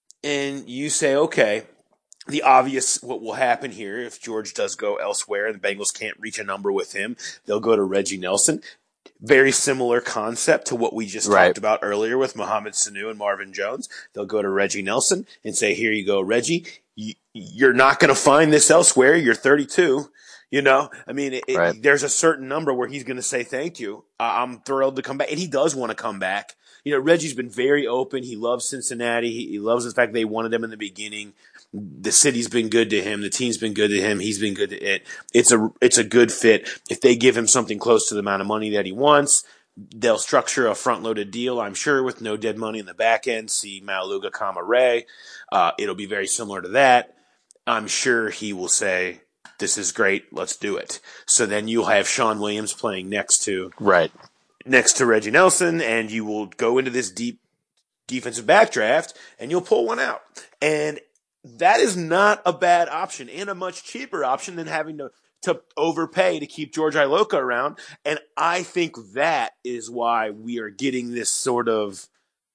and you say, okay, the obvious, what will happen here if George does go elsewhere and the Bengals can't reach a number with him, they'll go to Reggie Nelson. Very similar concept to what we just right. talked about earlier with Mohamed Sanu and Marvin Jones. They'll go to Reggie Nelson and say, here you go, Reggie. You're not going to find this elsewhere. You're thirty-two. You know, I mean, it, right. it, there's a certain number where he's going to say thank you. Uh, I'm thrilled to come back. And he does want to come back. You know, Reggie's been very open. He loves Cincinnati. He, he loves the fact they wanted him in the beginning. The city's been good to him. The team's been good to him. He's been good to it. It's a, it's a good fit. If they give him something close to the amount of money that he wants, they'll structure a front-loaded deal, I'm sure, with no dead money in the back end. See Maualuga, comma Ray. Uh, it'll be very similar to that. I'm sure he will say, this is great. Let's do it. So then you'll have Sean Williams playing next to, right. next to Reggie Nelson, and you will go into this deep defensive back draft and you'll pull one out. And that is not a bad option and a much cheaper option than having to, to overpay to keep George Iloka around. And I think that is why we are getting this sort of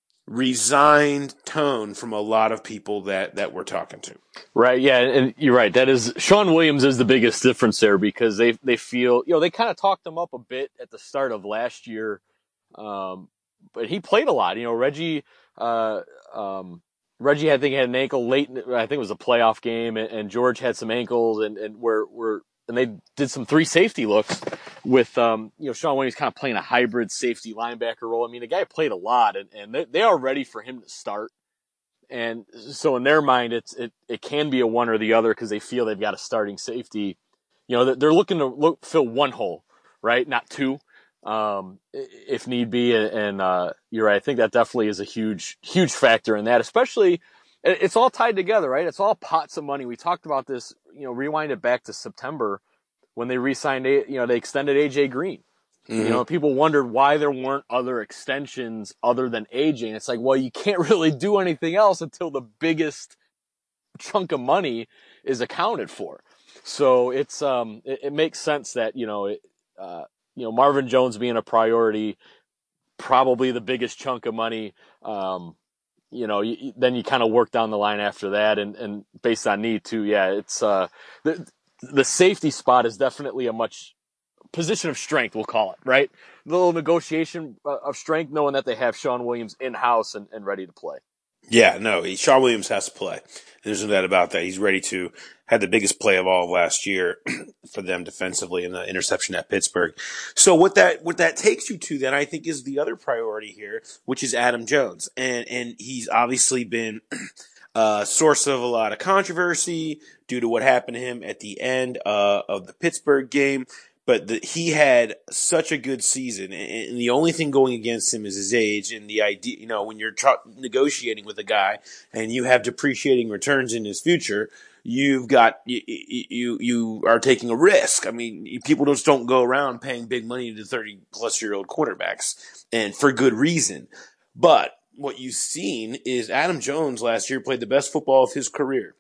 resigned tone from a lot of people that, that we're talking to. Right. Yeah. And you're right. That is, Sean Williams is the biggest difference there because they, they feel, you know, they kind of talked him up a bit at the start of last year. Um, but he played a lot, you know, Reggie, uh, um, Reggie, I think, had an ankle late. I think it was a playoff game, and, and George had some ankles, and and were were and they did some three safety looks with um you know Sean Williams kind of playing a hybrid safety linebacker role. I mean, the guy played a lot, and and they, they are ready for him to start. And so in their mind, it's it it can be a one or the other because they feel they've got a starting safety. You know, they're looking to look, fill one hole, right, not two. Um, if need be. And, uh, you're right. I think that definitely is a huge, huge factor in that, especially it's all tied together, right? It's all pots of money. We talked about this, you know, rewind it back to September when they re-signed, you know, they extended A J Green. Mm-hmm. You know, people wondered why there weren't other extensions other than A J. And it's like, well, you can't really do anything else until the biggest chunk of money is accounted for. So it's, um, it, it makes sense that, you know, it, uh, you know, Marvin Jones being a priority, probably the biggest chunk of money, um, you know, you, then you kind of work down the line after that, and, and based on need too. Yeah, it's uh, the the safety spot is definitely a much position of strength, we'll call it, right? The little negotiation of strength, knowing that they have Sean Williams in house and, and ready to play. Yeah, no, he, Sean Williams has to play. There's no doubt about that. He's ready to had the biggest play of all of last year for them defensively in the interception at Pittsburgh. So what that what that takes you to then, I think, is the other priority here, which is Adam Jones, and and he's obviously been a source of a lot of controversy due to what happened to him at the end uh, of the Pittsburgh game. But the, he had such a good season, and the only thing going against him is his age. And the idea, you know, when you're tra- negotiating with a guy and you have depreciating returns in his future, you've got you you, you are taking a risk. I mean, people just don't go around paying big money to thirty plus year old quarterbacks, and for good reason. But what you've seen is Adam Jones last year played the best football of his career,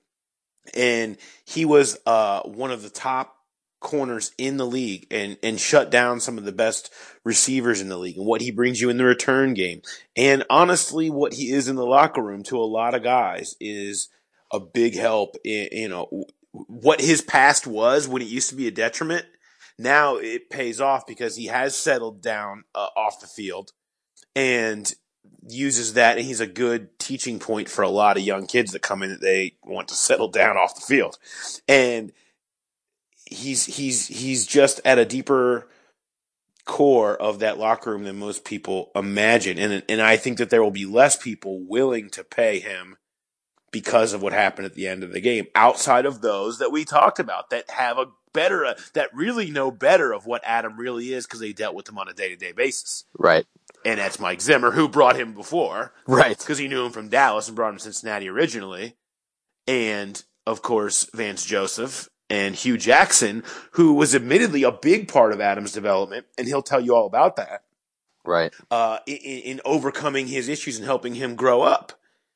and he was uh, one of the top corners in the league and, and shut down some of the best receivers in the league, and what he brings you in the return game. And honestly, what he is in the locker room to a lot of guys is a big help in, you know, what his past was when it used to be a detriment. Now it pays off because he has settled down uh, off the field and uses that. And he's a good teaching point for a lot of young kids that come in that they want to settle down off the field. And He's he's he's just at a deeper core of that locker room than most people imagine, and and I think that there will be less people willing to pay him because of what happened at the end of the game, outside of those that we talked about that have a better uh, that really know better of what Adam really is because they dealt with him on a day to day basis. Right. And that's Mike Zimmer, who brought him before, right? Because he knew him from Dallas and brought him to Cincinnati originally, and of course Vance Joseph. And Hugh Jackson, who was admittedly a big part of Adam's development, and he'll tell you all about that. Right. Uh, in, in overcoming his issues and helping him grow up.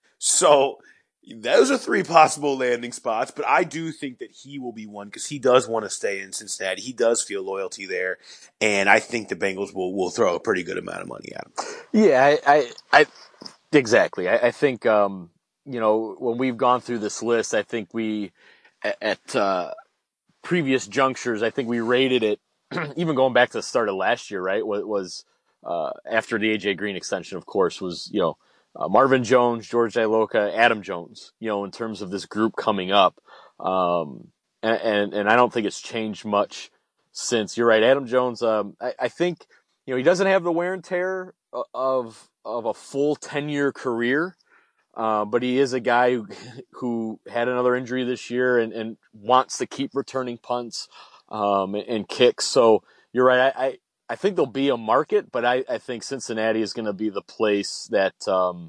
So those are three possible landing spots, but I do think that he will be one because he does want to stay in Cincinnati. He does feel loyalty there, and I think the Bengals will, will throw a pretty good amount of money at him. Yeah, I, I, I exactly. I, I think, um, you know, when we've gone through this list, I think we, at, uh, previous junctures, I think we rated it, even going back to the start of last year, right? Was, was uh, after the A J Green extension, of course, was, you know, uh, Marvin Jones, George Iloka, Adam Jones, you know, in terms of this group coming up. Um, and, and, and I don't think it's changed much since. You're right, Adam Jones, um, I, I think, you know, he doesn't have the wear and tear of, of a full ten-year career. Uh, but he is a guy who, who had another injury this year and, and wants to keep returning punts um, and, and kicks. So you're right. I, I, I think there'll be a market, but I, I think Cincinnati is going to be the place that, um,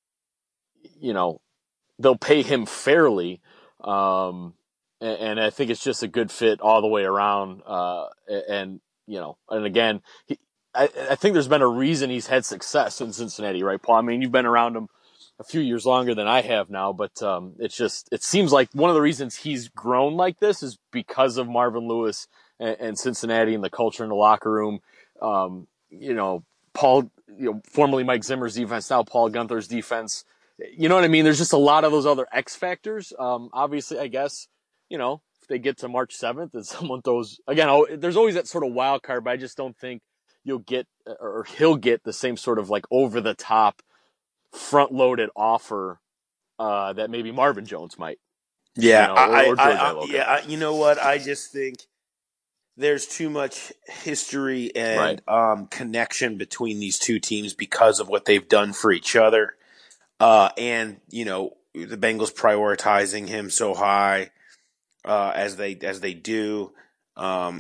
you know, they'll pay him fairly. Um, and, and I think it's just a good fit all the way around. Uh, and, you know, and again, he, I, I think there's been a reason he's had success in Cincinnati, right, Paul? I mean, you've been around him a few years longer than I have now, but um, it's just, it seems like one of the reasons he's grown like this is because of Marvin Lewis and, and Cincinnati and the culture in the locker room. Um, you know, Paul, you know, formerly Mike Zimmer's defense, now Paul Guenther's defense. You know what I mean? There's just a lot of those other X factors. Um, obviously, I guess, you know, if they get to March seventh and someone throws, again, oh, there's always that sort of wild card, but I just don't think you'll get, or he'll get the same sort of like over the top front-loaded offer uh, that maybe Marvin Jones might. Yeah, you know, I, or, or I, I, yeah. I, you know what? I just think there's too much history and right. um, connection between these two teams because of what they've done for each other, uh, and you know the Bengals prioritizing him so high uh, as they as they do. Um,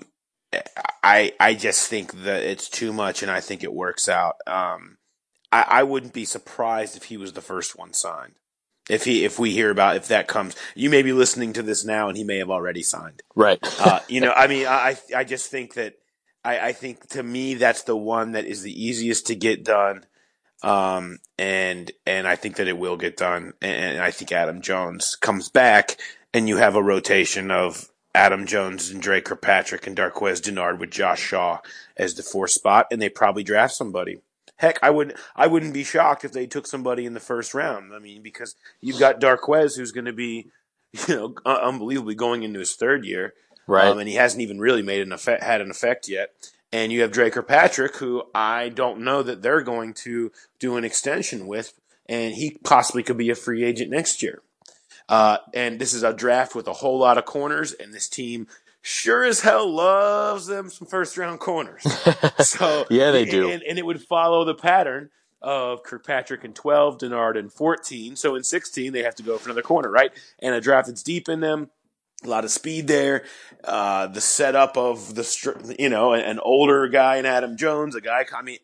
I I just think that it's too much, and I think it works out. Um, I, I wouldn't be surprised if he was the first one signed. If he, if we hear about, if that comes, you may be listening to this now and he may have already signed. Right. uh, you know, I mean, I, I just think that, I, I think to me, that's the one that is the easiest to get done. Um, and, and I think that it will get done. And, and I think Adam Jones comes back and you have a rotation of Adam Jones and Dre Kirkpatrick and Darqueze Dennard with Josh Shaw as the fourth spot. And they probably draft somebody. Heck, I wouldn't, I wouldn't be shocked if they took somebody in the first round. I mean, because you've got Darqueze, who's going to be, you know, unbelievably going into his third year. Right. Um, and he hasn't even really made an effect, had an effect yet. And you have Dre Kirkpatrick, who I don't know that they're going to do an extension with, and he possibly could be a free agent next year. Uh, and this is a draft with a whole lot of corners, and this team sure as hell loves them some first round corners. So yeah, they do. And, and it would follow the pattern of Kirkpatrick in twelve, Dennard in fourteen. So in sixteen, they have to go for another corner, right? And a draft that's deep in them, a lot of speed there. Uh, the setup of the, you know, an older guy in Adam Jones, a guy, I mean,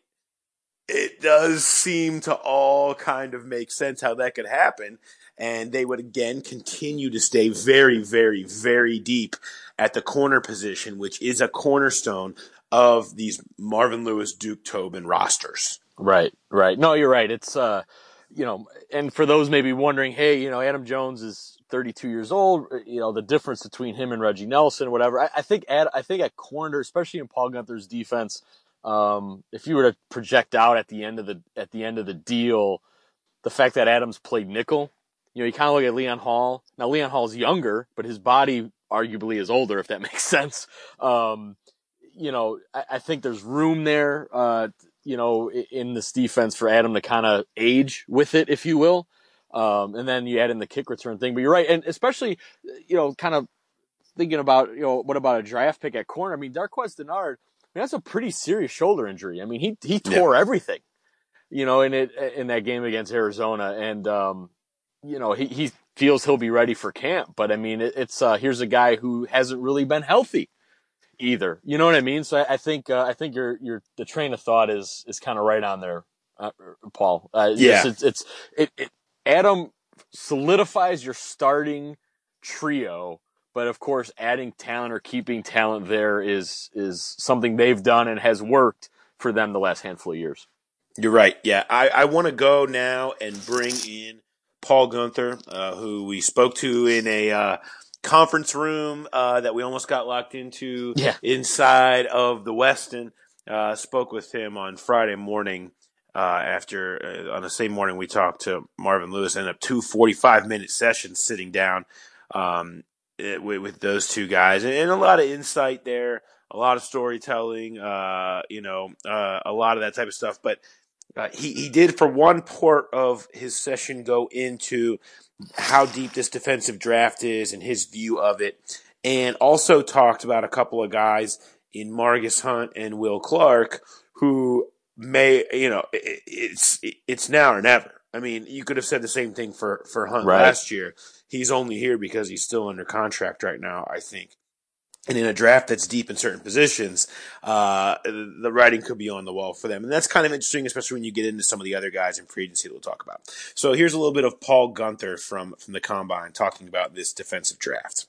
it does seem to all kind of make sense how that could happen. And they would, again, continue to stay very, very, very deep at the corner position, which is a cornerstone of these Marvin Lewis, Duke Tobin rosters. Right, right. No, you're right. It's, uh, you know, and for those maybe wondering, hey, you know, Adam Jones is thirty-two years old, you know, the difference between him and Reggie Nelson, whatever. I, I think at, I think at corner, especially in Paul Guenther's defense, um, if you were to project out at the end of the, at the end of the deal, the fact that Adams played nickel, you know, you kind of look at Leon Hall. Now, Leon Hall's younger, but his body arguably is older, if that makes sense. Um, you know, I, I think there's room there, uh, you know, in this defense for Adam to kind of age with it, if you will. Um, and then you add in the kick return thing. But you're right. And especially, you know, kind of thinking about, you know, what about a draft pick at corner? I mean, Darqueze Dennard, I mean, that's a pretty serious shoulder injury. I mean, he he tore yeah. everything, you know, in it in that game against Arizona. And, um, you know, he, he feels he'll be ready for camp. But, I mean, it, it's uh, here's a guy who hasn't really been healthy either. You know what I mean? So I, I think uh, I think your your the train of thought is is kind of right on there, uh, Paul. Uh, yeah. It's, it's, it, it Adam solidifies your starting trio, but of course, adding talent or keeping talent there is is something they've done and has worked for them the last handful of years. You're right. Yeah, I, I want to go now and bring in Paul Guenther, uh, who we spoke to in a uh, conference room uh, that we almost got locked into yeah. inside of the Westin. Uh, spoke with him on Friday morning. Uh, after, uh, on the same morning we talked to Marvin Lewis, ended up two forty-five minute sessions sitting down, um, it, with, with those two guys, and, and a lot of insight there, a lot of storytelling, uh, you know, uh, a lot of that type of stuff. But, uh, he, he did for one part of his session go into how deep this defensive draft is and his view of it. And also talked about a couple of guys in Margus Hunt and Will Clark who, may, you know, it, it's it's now or never. I mean, you could have said the same thing for, for Hunt right. last year. He's only here because he's still under contract right now, I think. And in a draft that's deep in certain positions, uh, the writing could be on the wall for them. And that's kind of interesting, especially when you get into some of the other guys in free agency that we'll talk about. So here's a little bit of Paul Guenther from, from the Combine talking about this defensive draft.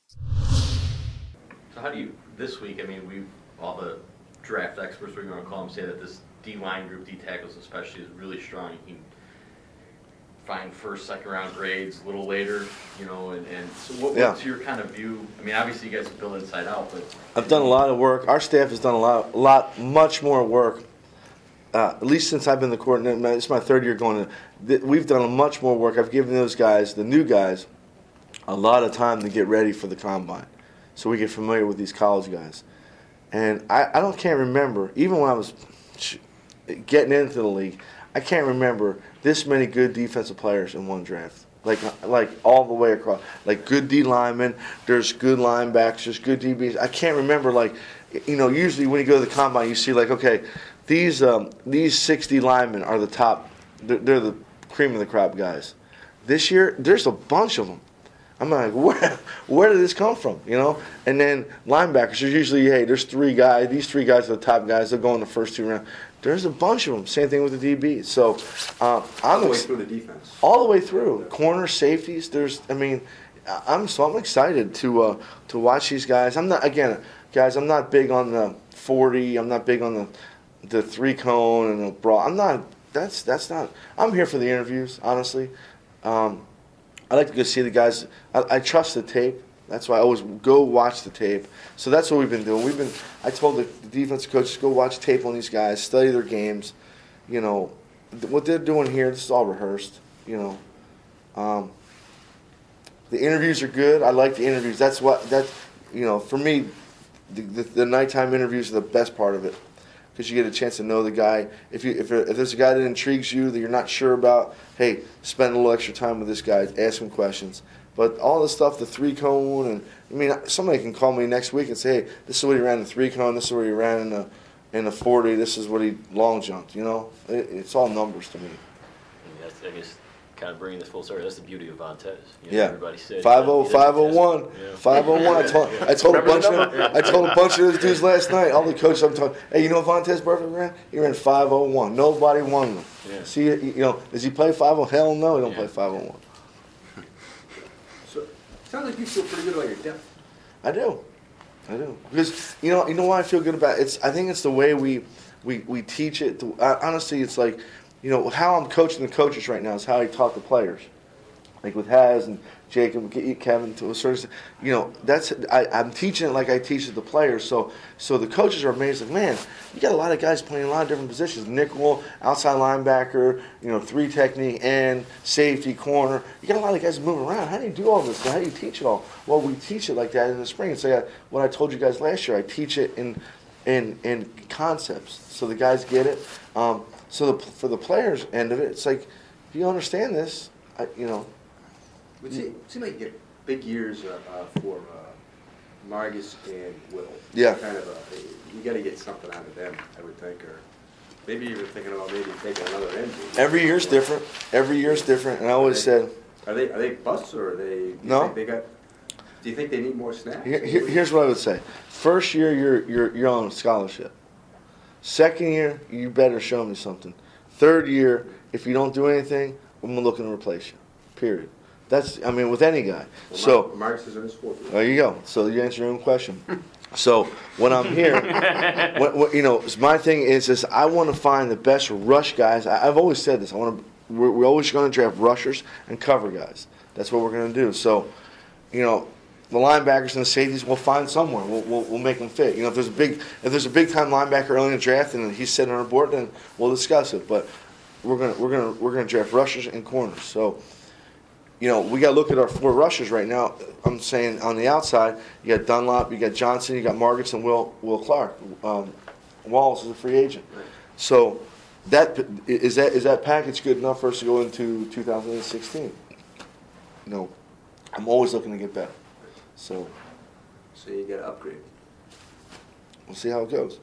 So how do you, this week, I mean, we've, all the draft experts, we're going to call them, say that this D-line group, D-tackles especially, is really strong. You can find first, second round grades a little later, you know, and, and so what, yeah. what's your kind of view? I mean, obviously you guys have built inside out, but... I've done a lot of work. Our staff has done a lot, a lot much more work, uh, at least since I've been the coordinator. It's my third year going to, we've done much more work. I've given those guys, the new guys, a lot of time to get ready for the Combine so we get familiar with these college guys. And I, I don't can't remember, even when I was getting into the league, I can't remember this many good defensive players in one draft. Like like all the way across. Like good D linemen, there's good linebackers, there's good D Bs. I can't remember, like, you know, usually when you go to the Combine, you see like, okay, these um, these sixty linemen are the top, they're, they're the cream of the crop guys. This year, there's a bunch of them. I'm like, where, where did this come from, you know? And then linebackers, there's usually, hey, there's three guys. These three guys are the top guys. They'll go in the first two rounds. There's a bunch of them. Same thing with the D Bs. So uh, I'm all the way ex- through the defense. all the way through corner safeties. There's, I mean, I'm so I'm excited to uh, to watch these guys. I'm not again, guys. I'm not big on the forty. I'm not big on the the three cone and the brawl. I'm not. That's that's not. I'm here for the interviews. Honestly, um, I like to go see the guys. I, I trust the tape. That's why I always go watch the tape. So that's what we've been doing. We've been. I told the, the defensive coaches go watch tape on these guys, study their games. You know, th- what they're doing here. This is all rehearsed. You know, um, the interviews are good. I like the interviews. That's what that. You know, for me, the, the, the nighttime interviews are the best part of it because you get a chance to know the guy. If you if, if there's a guy that intrigues you that you're not sure about, hey, spend a little extra time with this guy, ask him questions. But all the stuff, the three cone, and I mean, somebody can call me next week and say, "Hey, this is what he ran in the three cone. This is what he ran in the in the forty. This is what he long jumped." You know, it, it's all numbers to me. And that's, I guess, kind of bringing this full circle. That's the beauty of Vontez. You know, Yeah, everybody said five oh he doesn't five oh one, test. five oh one. I told I told a bunch of I told a bunch of those dudes last night. All the coaches I'm talking, hey, you know what Vontez Burfict ran? He ran five oh one. Nobody won them. Yeah. See, you know, does he play five oh? Hell no, he don't Yeah. play five oh one. So sounds like you feel pretty good about your depth. I do, I do. Because you know, you know why I feel good about it? It's I think it's the way we we, we teach it. To, uh, honestly, it's like, you know, how I'm coaching the coaches right now is how I talk to players. Like with Haz and Jacob, Kevin, to a certain extent, you know, that's I, I'm teaching it like I teach it to players. So, so the coaches are amazed. Like, man, you got a lot of guys playing a lot of different positions: nickel, outside linebacker, you know, three technique, end, safety, corner. You got a lot of guys moving around. How do you do all this? How do you teach it all? Well, we teach it like that in the spring. It's like what I told you guys last year. I teach it in in in concepts, so the guys get it. Um, so the, for the players end of it, it's like, if you understand this, I, you know. It seems seem like you get big years uh, uh, for uh, Margus and Will. Yeah. Kind of a, you got to get something out of them, I would think, or maybe even thinking about maybe taking another end. Every year's different. Every year's different, and I always said, Are they are they busts or are they? Do you No. think they got. Do you think they need more snaps? here, here- here's what I would say: first year, you're you're you're on a scholarship. Second year, you better show me something. Third year, if you don't do anything, I'm looking to replace you. Period. That's, I mean, with any guy. Well, So Mar- Margus is in his fourth year. there you go. So you answer your own question. So when I'm here, what, what, you know, my thing is, is I want to find the best rush guys. I, I've always said this. I want to. We're, we're always going to draft rushers and cover guys. That's what we're going to do. So, you know, the linebackers and the safeties, we'll find somewhere. We'll, we'll, we'll make them fit. You know, if there's a big, if there's a big time linebacker early in the draft and he's sitting on our board, then we'll discuss it. But we're gonna we're gonna we're gonna draft rushers and corners. So, you know, we got to look at our four rushers right now. I'm saying on the outside, you got Dunlop, you got Johnson, you got Margus, and Will Will Clark. Um, Wallace is a free agent. So that is that is that package good enough for us to go into two thousand sixteen? No, I'm always looking to get better. So So you got to upgrade. we'll see how it goes.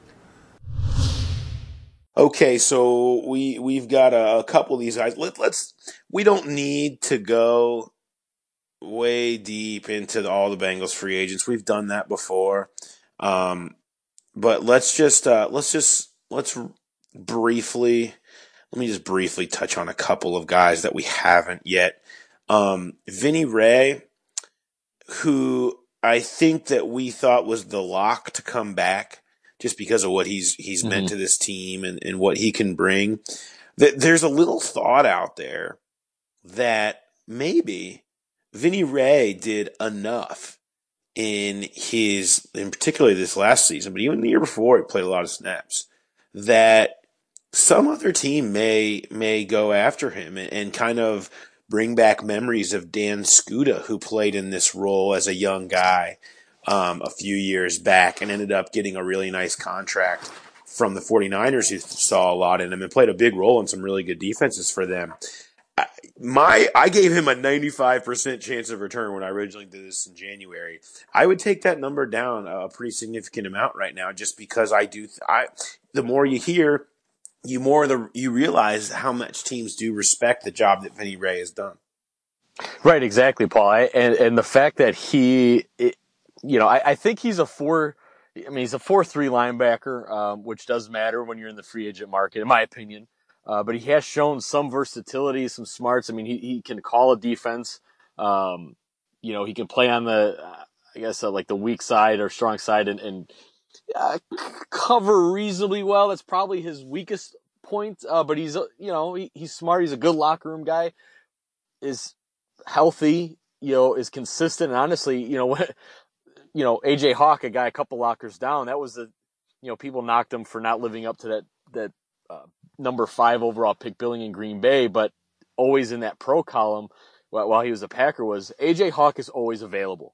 Okay, so we we've got a, a couple of these guys. Let, let's we don't need to go way deep into the, all the Bengals free agents. We've done that before, um, but let's just uh, let's just let's briefly let me just briefly touch on a couple of guys that we haven't yet. Um, Vinny Ray, who I think that we thought was the lock to come back, just because of what he's he's mm-hmm. meant to this team and, and what he can bring. There's a little thought out there that maybe Vinny Ray did enough in his, in particularly this last season, but even the year before, he played a lot of snaps, that some other team may may go after him and, and kind of bring back memories of Dan Skuta, who played in this role as a young guy Um, a few years back and ended up getting a really nice contract from the 49ers, who saw a lot in him and played a big role in some really good defenses for them. I, my, I gave him a ninety-five percent chance of return when I originally did this in January. I would take that number down a pretty significant amount right now, just because I do, I, the more you hear, you more the, you realize how much teams do respect the job that Vinny Ray has done. Right, exactly, Paul. I, and, and the fact that he, it, you know, I, I think he's a four I mean, he's a four three linebacker, um, which does matter when you're in the free agent market, in my opinion. Uh, but he has shown some versatility, some smarts. I mean, he, he can call a defense. Um, you know, he can play on the, uh, I guess, uh, like the weak side or strong side and, and uh, cover reasonably well. That's probably his weakest point. Uh, but he's, uh, you know, he, he's smart. He's a good locker room guy. Is healthy, you know, is consistent. And honestly, you know, what, you know, A J Hawk, a guy a couple lockers down, that was the, you know, people knocked him for not living up to that, that, uh, number five overall pick billing in Green Bay, but always in that pro column while he was a Packer was A J Hawk is always available.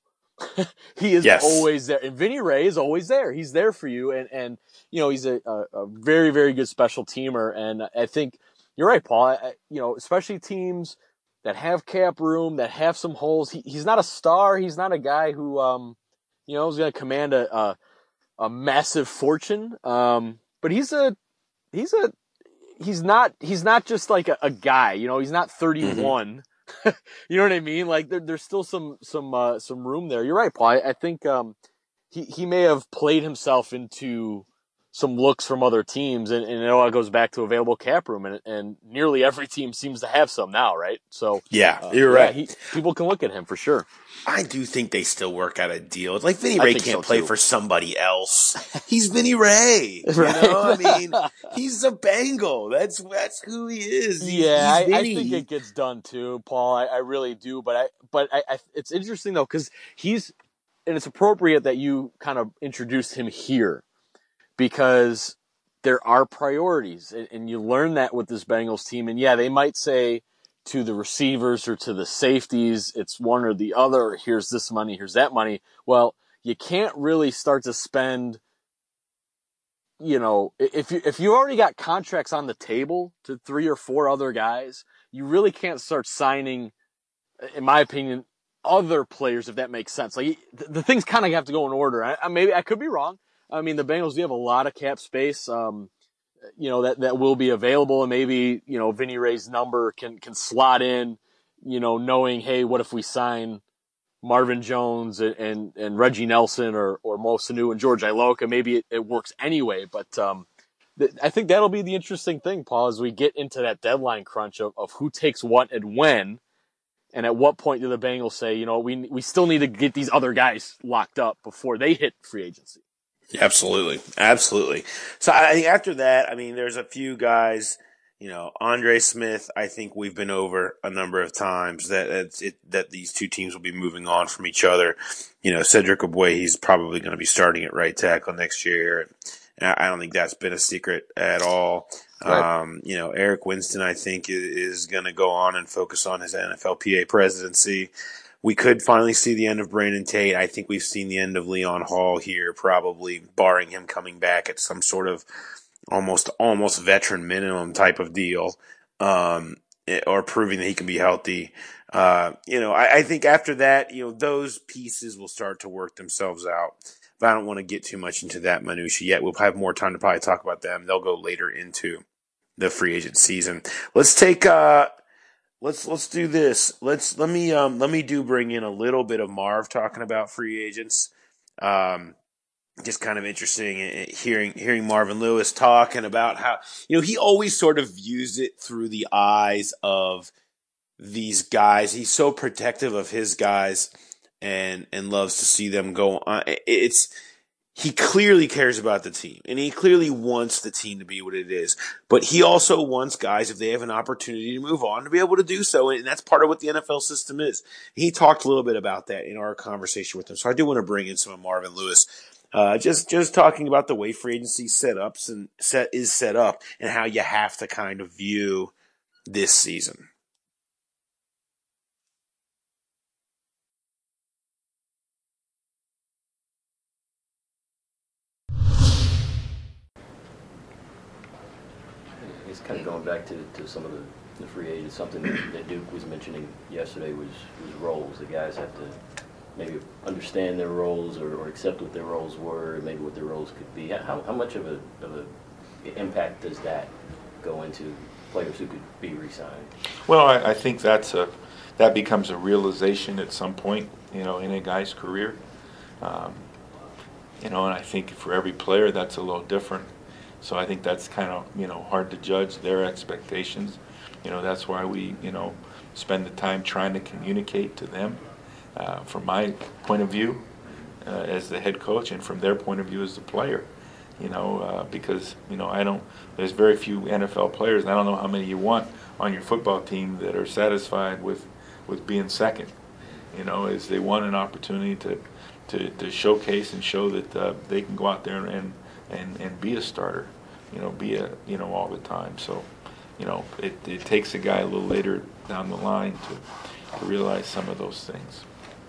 He is yes. always there. And Vinny Ray is always there. He's there for you. And, and, you know, he's a, a, a very, very good special teamer. And I think you're right, Paul. I, you know, especially teams that have cap room, that have some holes. He, he's not a star. He's not a guy who, um, you know, is going to command a, a, a massive fortune. Um, but he's a, he's a, he's not, he's not just like a, a guy, you know, he's not thirty-one. Mm-hmm. You know what I mean? Like there, there's still some, some, uh, some room there. You're right, Paul. I, I think, um, he, he may have played himself into some looks from other teams, and, and it all goes back to available cap room, and, and nearly every team seems to have some now, right? So yeah, uh, you're yeah, right. He, people can look at him for sure. I do think they still work out a deal. Like Vinny Ray can't so play too. for somebody else. He's Vinny Ray. You right. know, I mean, he's a Bengal. That's that's who he is. He's, yeah, he's I, I think it gets done too, Paul. I, I really do. But I, but I, I it's interesting though because he's, and it's appropriate that you kind of introduced him here because there are priorities, and, and you learn that with this Bengals team. And yeah, they might say to the receivers or to the safeties, it's one or the other, or here's this money, here's that money. Well, you can't really start to spend, you know, if you, if you already got contracts on the table to three or four other guys, you really can't start signing, in my opinion, other players, if that makes sense. Like the, the things kind of have to go in order. I, I maybe I could be wrong. I mean, the Bengals do have a lot of cap space. Um, you know, that, that will be available, and maybe, you know, Vinny Ray's number can, can slot in, you know, knowing, hey, what if we sign Marvin Jones and, and, and Reggie Nelson or, or Mo Sanu and George Iloka? Maybe it, it works anyway, but, um, th- I think that'll be the interesting thing, Paul, as we get into that deadline crunch of, of who takes what and when, and at what point do the Bengals say, you know, we, we still need to get these other guys locked up before they hit free agency. Absolutely. Absolutely. So I think after that, I mean, there's a few guys, you know, Andre Smith, I think we've been over a number of times that it's, it, that these two teams will be moving on from each other. You know, Cedric Ogbuehi, he's probably going to be starting at right tackle next year. And I don't think that's been a secret at all. Right. Um, you know, Eric Winston, I think, is, is going to go on and focus on his N F L P A presidency. We could finally see the end of Brandon Tate. I think we've seen the end of Leon Hall here, probably barring him coming back at some sort of almost almost veteran minimum type of deal, um, or proving that he can be healthy. Uh, you know, I, I think after that, you know, those pieces will start to work themselves out. But I don't want to get too much into that minutia yet. We'll have more time to probably talk about them. They'll go later into the free agent season. Let's take uh Let's let's do this. Let's let me um let me do bring in a little bit of Marv talking about free agents. Um, just kind of interesting hearing hearing Marvin Lewis talking about how, you know, he always sort of views it through the eyes of these guys. He's so protective of his guys and and loves to see them go on. It's He clearly cares about the team, and he clearly wants the team to be what it is. But he also wants guys, if they have an opportunity to move on, to be able to do so, and that's part of what the N F L system is. He talked a little bit about that in our conversation with him, so I do want to bring in some of Marvin Lewis, uh, just just talking about the way free agency setups and set is set up, and how you have to kind of view this season. It's kind of going back to, to some of the, the free agents. Something that Duke was mentioning yesterday was, was roles. The guys have to maybe understand their roles or, or accept what their roles were, and maybe what their roles could be. How, how much of a, of a impact does that go into players who could be re-signed? Well, I, I think that's a that becomes a realization at some point, you know, in a guy's career. Um, You know, and I think for every player that's a little different. So I think that's kind of, you know, hard to judge their expectations. You know, that's why we, you know, spend the time trying to communicate to them uh, from my point of view uh, as the head coach and from their point of view as the player. You know, uh, because, you know, I don't, there's very few N F L players, and I don't know how many you want on your football team that are satisfied with, with being second. You know, as they want an opportunity to, to, to showcase and show that uh, they can go out there and, and, and be a starter, you know, be a, you know, all the time. So, you know, it, it takes a guy a little later down the line to, to realize some of those things.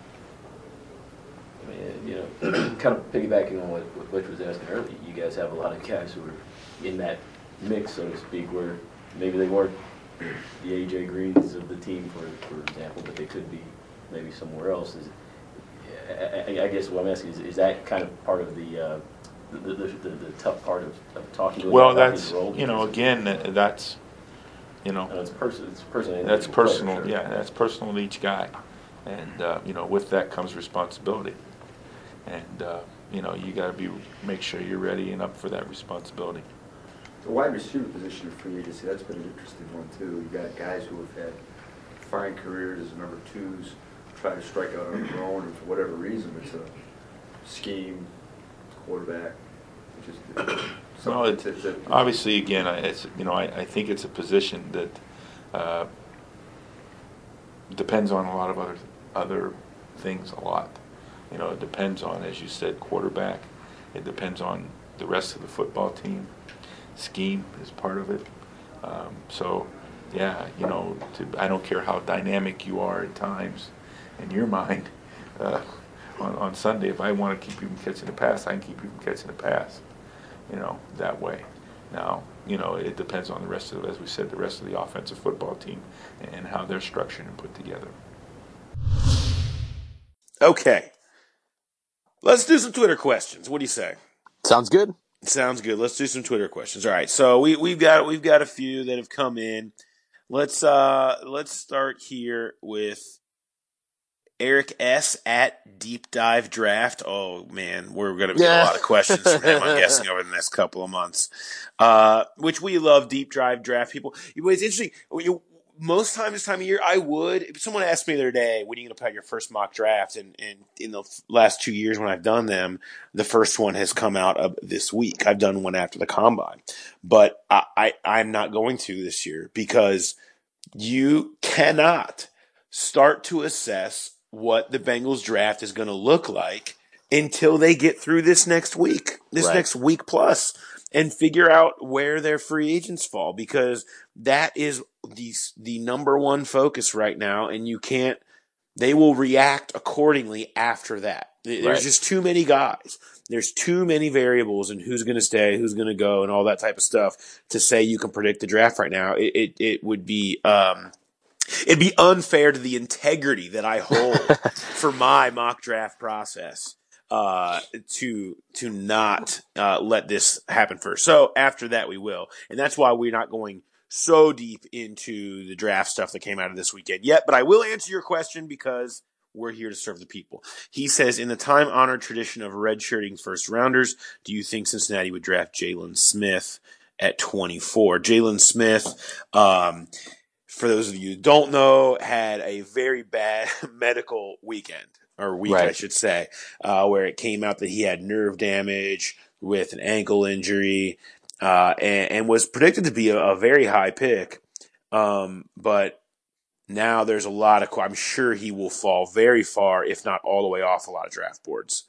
I mean, you know, kind of piggybacking on what, what Butch was asking earlier, you guys have a lot of guys who are in that mix, so to speak, where maybe they weren't the A J Greens of the team, for for example, but they could be maybe somewhere else. Is, I, I guess what I'm asking is, is that kind of part of the uh, the, the, the, the tough part of, of talking to them well, about that's, his role? you know, again, that's, you know, no, it's, pers- it's personal. that's personal, player, sure. yeah, that's personal to each guy. And, uh, you know, with that comes responsibility. And, uh, you know, you got to be make sure you're ready and up for that responsibility. The wide receiver position of free agency, that's been an interesting one, too. You got guys who have had fine careers as number twos, try to strike out on their own, and for whatever reason, it's a scheme, quarterback, just Well, it, to, to, obviously, again, I- it's, you know, I, I think it's a position that uh, depends on a lot of other other things a lot. You know, it depends on, as you said, quarterback. It depends on the rest of the football team. Scheme is part of it. Um, so, yeah, you know, to, I don't care how dynamic you are at times in your mind. Uh, on, on Sunday, if I want to keep you from catching the pass, I can keep you from catching the pass. You know, that way. Now, you know, it depends on the rest of, as we said, the rest of the offensive football team and how they're structured and put together. Okay. Let's do some Twitter questions. What do you say? Sounds good. Sounds good. Let's do some Twitter questions. All right. So we we've got we've got a few that have come in. Let's uh let's start here with Eric S at Deep Dive Draft. Oh man, we're gonna get Yeah. a lot of questions from him, I'm guessing, over the next couple of months. Uh, which we love, Deep Dive Draft people. It's interesting. You, most times this time of year, I would. If someone asked me the other day, when are you going to put your first mock draft? And, and in the last two years when I've done them, the first one has come out of this week. I've done one after the combine. But I, I, I'm not going to this year because you cannot start to assess what the Bengals draft is going to look like until they get through this next week, this Right. next week plus, and figure out where their free agents fall, because that is the, the number one focus right now. And you can't, they will react accordingly after that. There's Right. just too many guys. There's too many variables in who's going to stay, who's going to go, and all that type of stuff to say you can predict the draft right now. It, it, it would be, um, it'd be unfair to the integrity that I hold for my mock draft process, uh, to, to not, uh, let this happen first. So after that, we will. And that's why we're not going so deep into the draft stuff that came out of this weekend yet, but I will answer your question because we're here to serve the people. He says, in the time-honored tradition of redshirting first-rounders, do you think Cincinnati would draft Jalen Smith at twenty-four? Jalen Smith, um, for those of you who don't know, had a very bad medical weekend, or week, Right. I should say, uh, where it came out that he had nerve damage with an ankle injury, uh, and, and was predicted to be a, a very high pick. Um, but now there's a lot of, I'm sure he will fall very far, if not all the way off a lot of draft boards.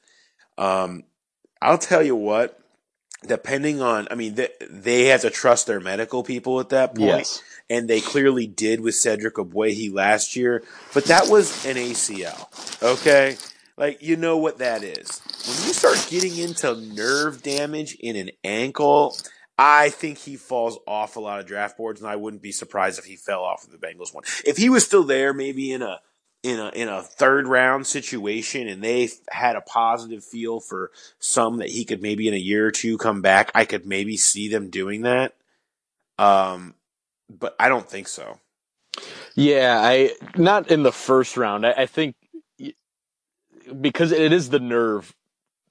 Um, I'll tell you what, depending on, I mean, they, they have to trust their medical people at that point. Yes. And they clearly did with Cedric Ogbuehi last year, but that was an A C L. Okay? Like, you know what that is. When you start getting into nerve damage in an ankle, I think he falls off a lot of draft boards, and I wouldn't be surprised if he fell off of the Bengals one. If he was still there, maybe in a in a in a third round situation, and they had a positive feel for some that he could maybe in a year or two come back, I could maybe see them doing that. Um, but I don't think so. Yeah, I not in the first round. I, I think because it is the nerve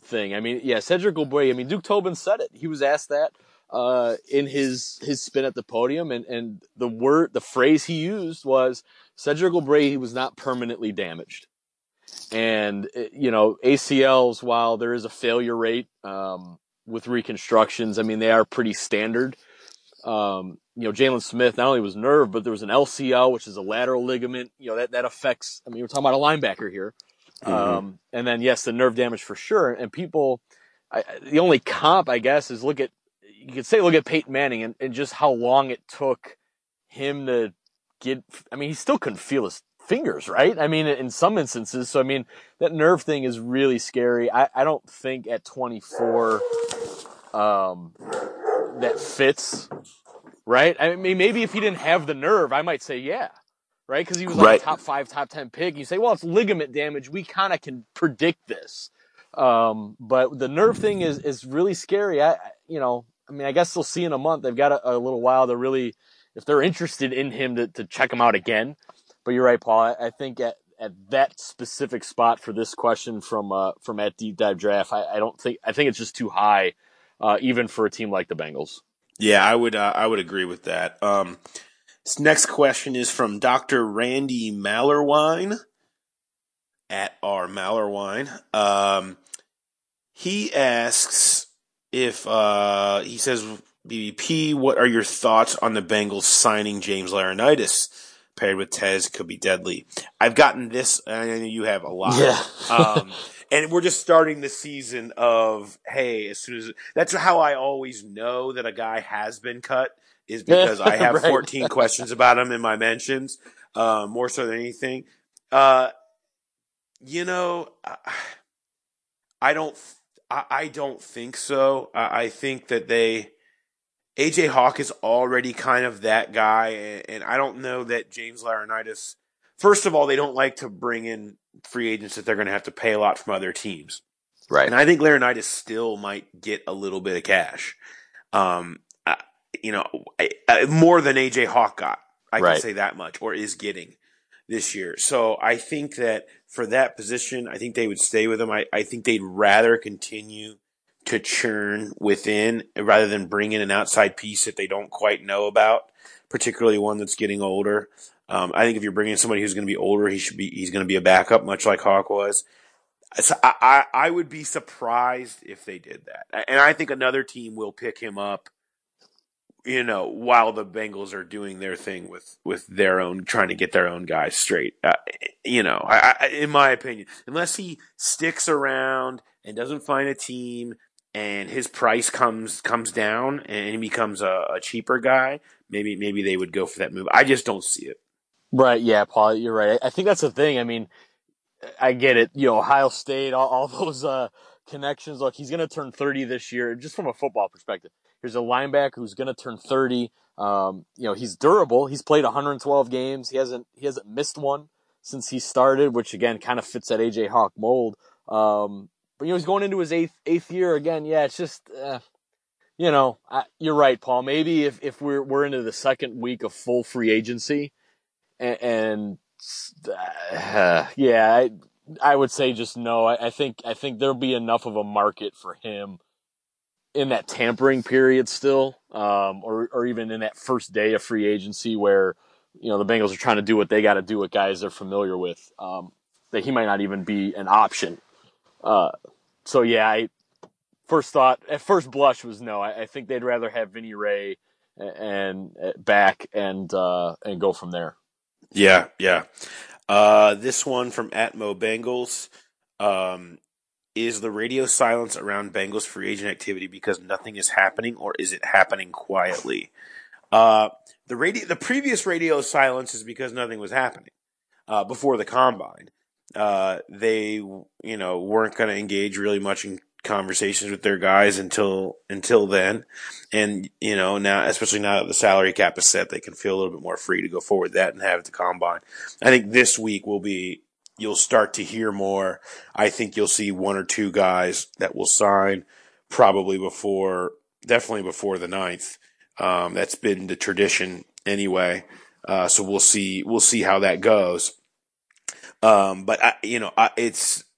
thing. I mean, yeah, Cedric Ogbuehi, I mean, Duke Tobin said it. He was asked that uh, in his his spin at the podium, and, and the word, the phrase he used was Cedric Ogbuehi was not permanently damaged. And, you know, A C Ls, while there is a failure rate um, with reconstructions, I mean, they are pretty standard. Um, you know, Jalen Smith not only was nerve, but there was an L C L, which is a lateral ligament. You know, that, that affects, I mean, we're talking about a linebacker here. Mm-hmm. Um, and then, yes, the nerve damage for sure. And people, I, the only comp, I guess, is look at, you could say look at Peyton Manning and, and just how long it took him to get, I mean, he still couldn't feel his fingers, right? I mean, in some instances. So, I mean, that nerve thing is really scary. I, I don't think at twenty-four, um, that fits, right? I mean, maybe if he didn't have the nerve, I might say, yeah, right? Because he was like Right. a top five, top ten pick. You say, well, it's ligament damage. We kind of can predict this. Um, but the nerve thing is, is really scary. I, you know, I mean, I guess they'll see in a month. They've got a, a little while to really, if they're interested in him, to, to check him out again. But you're right, Paul. I, I think at, at that specific spot for this question from, uh, from at Deep Dive Draft, I, I don't think, I think it's just too high. Uh, even for a team like the Bengals. Yeah, I would uh, I would agree with that. Um, this next question is from Doctor Randy Mallerwine at R Mallerwine. Um, he asks if uh, he says, B B P, what are your thoughts on the Bengals signing James Laurinaitis? Paired with Tez could be deadly. I've gotten this, I know you have a lot. Yeah. um, and we're just starting the season of, hey, as soon as, that's how I always know that a guy has been cut, is because I have Right. fourteen questions about him in my mentions, uh, more so than anything. Uh, you know, I don't, I, I don't think so. I, I think that they, A J Hawk is already kind of that guy, and, and I don't know that James Laurinaitis. First of all, they don't like to bring in free agents that they're going to have to pay a lot from other teams, Right. and I think Laurinaitis still might get a little bit of cash, um, uh, you know, I, I, more than A J Hawk got. I Right. can say that much, or is getting this year. So I think that for that position, I think they would stay with him. I, I think they'd rather continue to churn within rather than bring in an outside piece that they don't quite know about, particularly one that's getting older. Um, I think if you're bringing somebody who's going to be older, he should be, he's going to be a backup, much like Hawk was. So I, I, I would be surprised if they did that. And I think another team will pick him up, you know, while the Bengals are doing their thing with, with their own, trying to get their own guys straight. Uh, you know, I, I, in my opinion, unless he sticks around and doesn't find a team and his price comes comes down and he becomes a, a cheaper guy, maybe maybe they would go for that move. I just don't see it. Right. Yeah, Paul, you're right. I think that's the thing. I mean, I get it. You know, Ohio State, all, all those uh, connections. Look, he's going to turn thirty this year, just from a football perspective. Here's a linebacker who's going to turn thirty. Um, you know, he's durable. He's played one hundred twelve games. He hasn't he hasn't missed one since he started, which again kind of fits that A J Hawk mold. Um, but you know, he's going into his eighth eighth year again. Yeah, it's just uh, you know, I, you're right, Paul. Maybe if if we're we're into the second week of full free agency, and, and uh, yeah, I, I would say just no. I, I think I think there'll be enough of a market for him in that tampering period still, um, or or even in that first day of free agency where, you know, the Bengals are trying to do what they got to do with guys they're familiar with. Um, that he might not even be an option. Uh, so yeah, I, first thought at first blush was no. I, I think they'd rather have Vinny Ray and, and back and uh, and go from there. Yeah, yeah. Uh, this one from Atmo Bengals. Um, is the radio silence around Bengals free agent activity because nothing is happening, or is it happening quietly? Uh, the radio, the previous radio silence is because nothing was happening uh, before the combine. Uh, they, you know, weren't going to engage really much in conversations with their guys until until then, and you know now, especially now that the salary cap is set, they can feel a little bit more free to go forward with that and have it to combine. I think this week will be. You'll start to hear more. I think you'll see one or two guys that will sign probably before, definitely before the ninth. Um, that's been the tradition anyway. Uh, so we'll see, we'll see how that goes. Um, but I, you know, I, it's,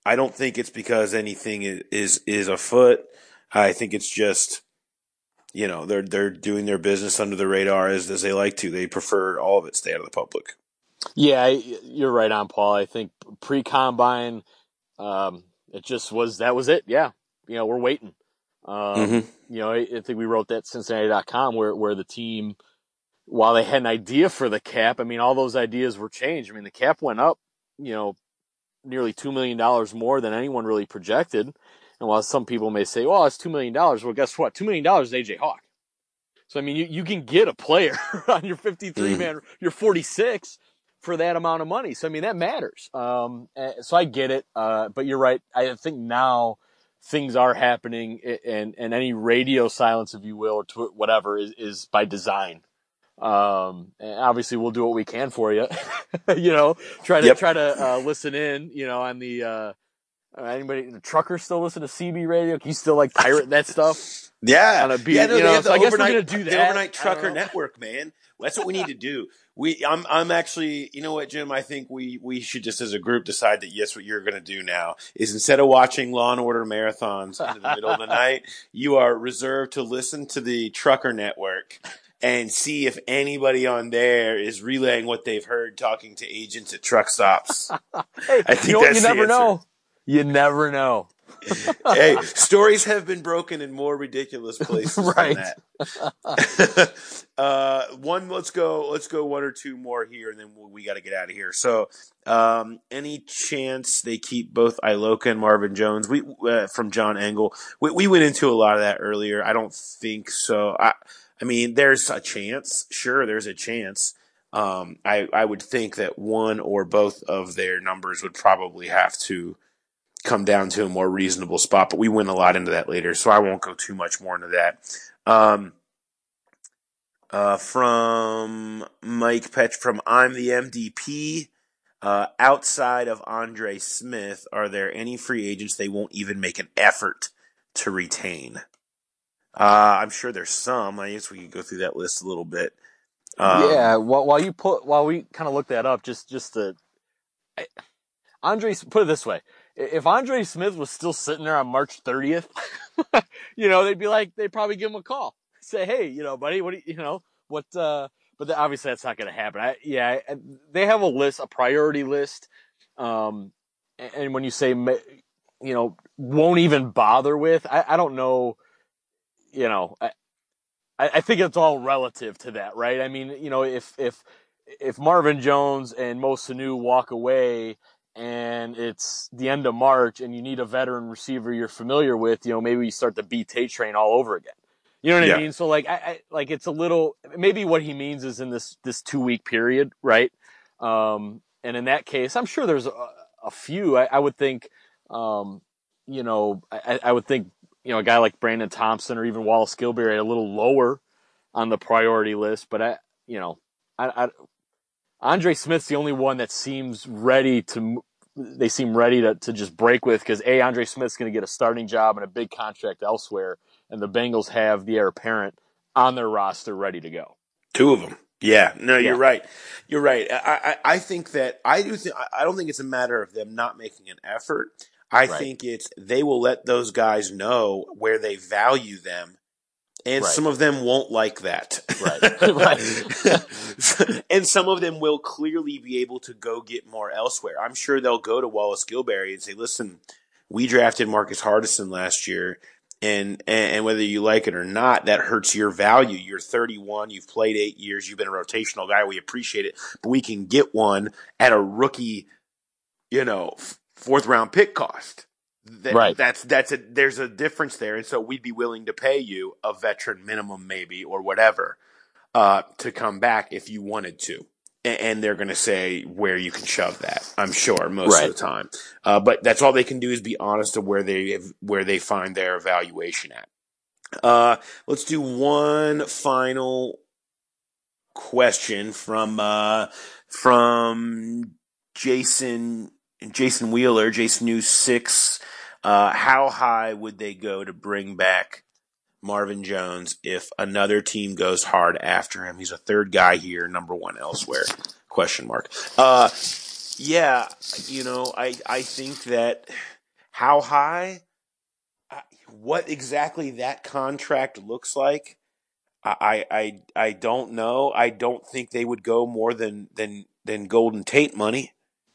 I don't think it's because anything is, is, is afoot. I think it's just, you know, they're they're doing their business under the radar as, as they like to. They prefer all of it stay out of the public. Yeah, you're right on, Paul. I think pre-combine, um, it just was, that was it. Yeah. You know, we're waiting. Um, Mm-hmm. You know, I, I think we wrote that Cincinnati dot com where, where the team, while they had an idea for the cap, I mean, all those ideas were changed. I mean, the cap went up, you know, nearly two million dollars more than anyone really projected. And while some people may say, well, it's two million dollars, well, guess what? two million dollars is A J Hawk. So, I mean, you, you can get a player on your fifty-three man, mm-hmm. your forty-six for that amount of money. So, I mean, that matters. Um, so I get it. Uh, but you're right. I think now things are happening, and, and any radio silence, if you will, or tw- whatever, is, is by design. Um, and obviously we'll do what we can for you, you know, try to, yep. try to, uh, listen in, you know, on the, uh, anybody, the truckers still listen to C B radio? Can you still like pirate that stuff? Yeah. On a beat, yeah, no, you they know? have the so I guess overnight, we're going to do that. The overnight trucker network, man. That's what we need to do. We, I'm, I'm actually, you know what, Jim? I think we, we should just as a group decide that yes, what you're going to do now is instead of watching Law and Order marathons in the middle of the night, you are reserved to listen to the trucker network and see if anybody on there is relaying what they've heard talking to agents at truck stops. Hey, I think you know what? You never know. You never know. Hey, stories have been broken in more ridiculous places right. than that. uh, one, let's go. Let's go one or two more here, and then we, we got to get out of here. So, um, any chance they keep both Iloka and Marvin Jones? We uh, from John Engel. We, we went into a lot of that earlier. I don't think so. I, I mean, there's a chance. Sure, there's a chance. Um, I, I would think that one or both of their numbers would probably have to come down to a more reasonable spot, but we went a lot into that later, so I won't go too much more into that. Um, uh, from Mike Petch from I'm the M D P, uh, outside of Andre Smith, are there any free agents they won't even make an effort to retain? Uh, I'm sure there's some. I guess we could go through that list a little bit. Um, yeah, while, while you put, while we kind of look that up, just, just to, I, Andre, put it this way. If Andre Smith was still sitting there on March thirtieth, you know, they'd be like, they'd probably give him a call. Say, hey, you know, buddy, what do you, you know, what, uh, but the, obviously that's not going to happen. I, yeah, I, they have a list, a priority list. Um, and, and when you say, you know, won't even bother with, I, I don't know, you know, I, I think it's all relative to that, right? I mean, you know, if, if, if Marvin Jones and Mo Sanu walk away and it's the end of March and you need a veteran receiver you're familiar with, you know, maybe you start the B Tate train all over again. You know what yeah. I mean? So like, I, I, like it's a little, maybe what he means is in this, this two week period, right? Um, and in that case, I'm sure there's a, a few, I, I would think, um, you know, I, I would think, you know, a guy like Brandon Thompson or even Wallace Gilberry a little lower on the priority list, but I, you know, I, I Andre Smith's the only one that seems ready to, they seem ready to, to just break with because A, Andre Smith's going to get a starting job and a big contract elsewhere, and the Bengals have the heir apparent on their roster ready to go. Two of them. Yeah, no, yeah. you're right. You're right. I, I, I think that, I do think, I don't think it's a matter of them not making an effort. I right. think it's, they will let those guys know where they value them. And right. some of them won't like that. Right. right. And some of them will clearly be able to go get more elsewhere. I'm sure they'll go to Wallace Gilberry and say, listen, we drafted Marcus Hardison last year, and, and whether you like it or not, that hurts your value. You're thirty-one, you've played eight years, you've been a rotational guy, we appreciate it, but we can get one at a rookie, you know, fourth round pick cost. That, right. That's, that's a, there's a difference there. And so we'd be willing to pay you a veteran minimum maybe or whatever, uh, to come back if you wanted to. And, and they're going to say where you can shove that, I'm sure, most right. of the time. Uh, but that's all they can do is be honest of where they, where they find their evaluation at. Uh, let's do one final question from, uh, from Jason, Jason Wheeler, Jason News six. Uh, how high would they go to bring back Marvin Jones if another team goes hard after him? He's a third guy here, number one elsewhere. Question mark. Uh, yeah, you know, I, I think that How high? Uh, what exactly that contract looks like, I, I I don't know. I don't think they would go more than than than Golden Tate money.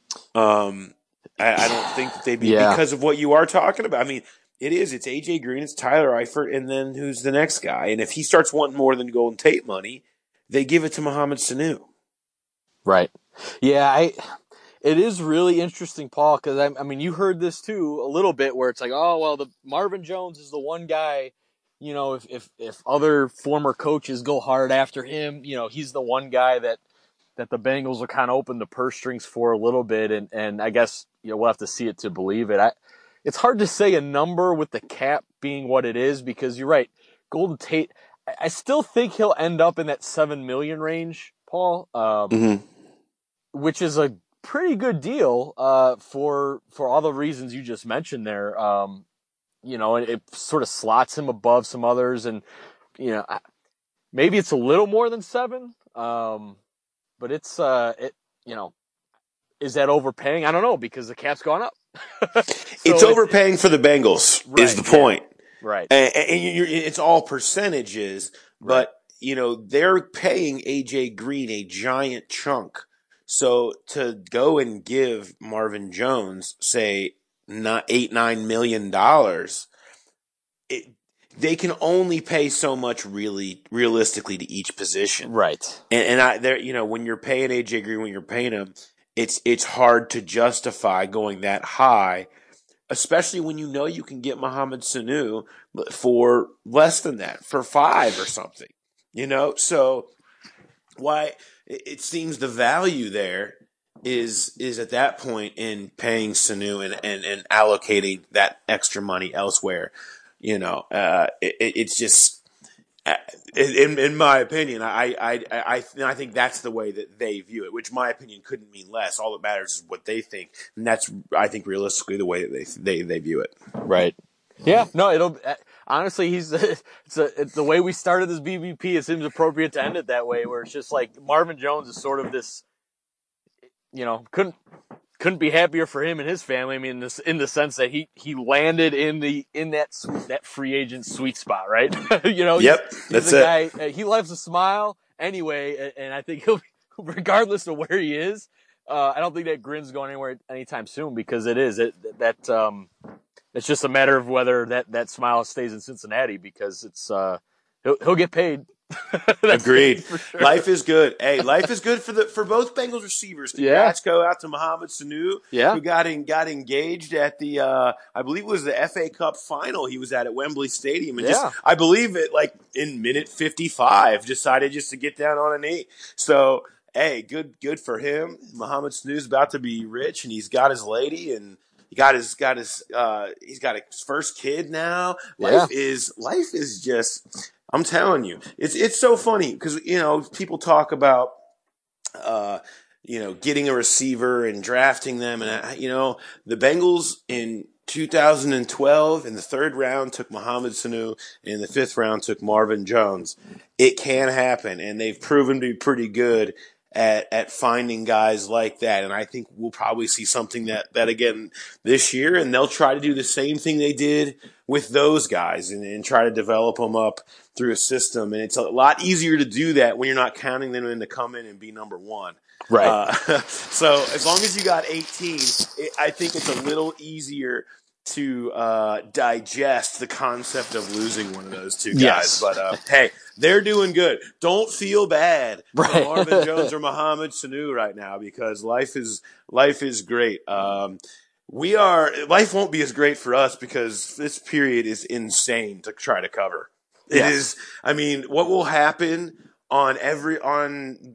Um, I, I don't think that they'd be Yeah. because of what you are talking about. I mean, it is. It's A J Green, it's Tyler Eifert, and then who's the next guy? And if he starts wanting more than Golden Tate money, they give it to Mohamed Sanu. Right. Yeah, I. It is really interesting, Paul, because I, I mean, you heard this too a little bit, where it's like, oh well, the Marvin Jones is the one guy. You know, if if if other former coaches go hard after him, you know, he's the one guy that that the Bengals are kind of open the purse strings for a little bit, and and I guess you know we'll have to see it to believe it. I, it's hard to say a number with the cap being what it is, because you're right, Golden Tate. I, I still think he'll end up in that seven million range, Paul, um, Mm-hmm. which is a pretty good deal uh, for for all the reasons you just mentioned there. Um, you know, it, it sort of slots him above some others, and you know, maybe it's a little more than seven, um, but it's uh, it you know, is that overpaying? I don't know, because the cap's gone up. So it's overpaying for the Bengals, right, is the point. Yeah, right, and, and you're, it's all percentages, but right. you know they're paying A J Green a giant chunk. So to go and give Marvin Jones, say, not eight, nine million dollars, it, they can only pay so much really realistically to each position. Right. And, and I, there, you know, when you're paying A J Green, when you're paying him, it's, it's hard to justify going that high, especially when you know you can get Mohamed Sanu for less than that, for five or something, you know? So why, it seems the value there is is at that point in paying Sanu and, and, and allocating that extra money elsewhere. You know, uh, it, it's just, in in my opinion, I I, I I think that's the way that they view it, which my opinion couldn't mean less. All that matters is what they think, and that's, I think, realistically the way that they they, they view it. Right. Yeah. No, it'll. Honestly, he's it's, a, it's the way we started this B B P. It seems appropriate to end it that way, where it's just like Marvin Jones is sort of this, you know, couldn't couldn't be happier for him and his family. I mean, this in the sense that he, he landed in the in that that free agent sweet spot, right? you know, yep, he's, that's he's a it. guy. He loves to smile anyway, and I think he'll, regardless of where he is, uh, I don't think that grin's going anywhere anytime soon, because it is it that. Um, It's just a matter of whether that, that smile stays in Cincinnati, because it's uh he'll he'll get paid. Agreed. For sure. Life is good. Hey, life is good for the for both Bengals receivers. Congrats Yeah. go out to Mohamed Sanu, yeah. who got in, got engaged at the uh, I believe it was the F A Cup final. He was at at Wembley Stadium, and Yeah. just I believe it like in minute fifty-five decided just to get down on a knee. So hey, good good for him. Mohamed Sanu's about to be rich, and he's got his lady, and He got his got his uh, he's got his first kid now. Life Yeah. is life is just. I'm telling you, it's it's so funny because you know people talk about uh, you know getting a receiver and drafting them, and you know the Bengals in two thousand twelve in the third round took Mohamed Sanu, and in the fifth round took Marvin Jones. It can happen, and they've proven to be pretty good at at finding guys like that, and I think we'll probably see something that, that again this year, and they'll try to do the same thing they did with those guys and, and try to develop them up through a system, and it's a lot easier to do that when you're not counting them in to come in and be number one. Right. Uh, so as long as you got eighteen, it, I think it's a little easier to uh, digest the concept of losing one of those two guys. Yes. But uh, hey, they're doing good. Don't feel bad Right. for Marvin Jones or Mohamed Sanu right now, because life is life is great. Um, we are life won't be as great for us because this period is insane to try to cover. It Yes. is. I mean, what will happen on every on.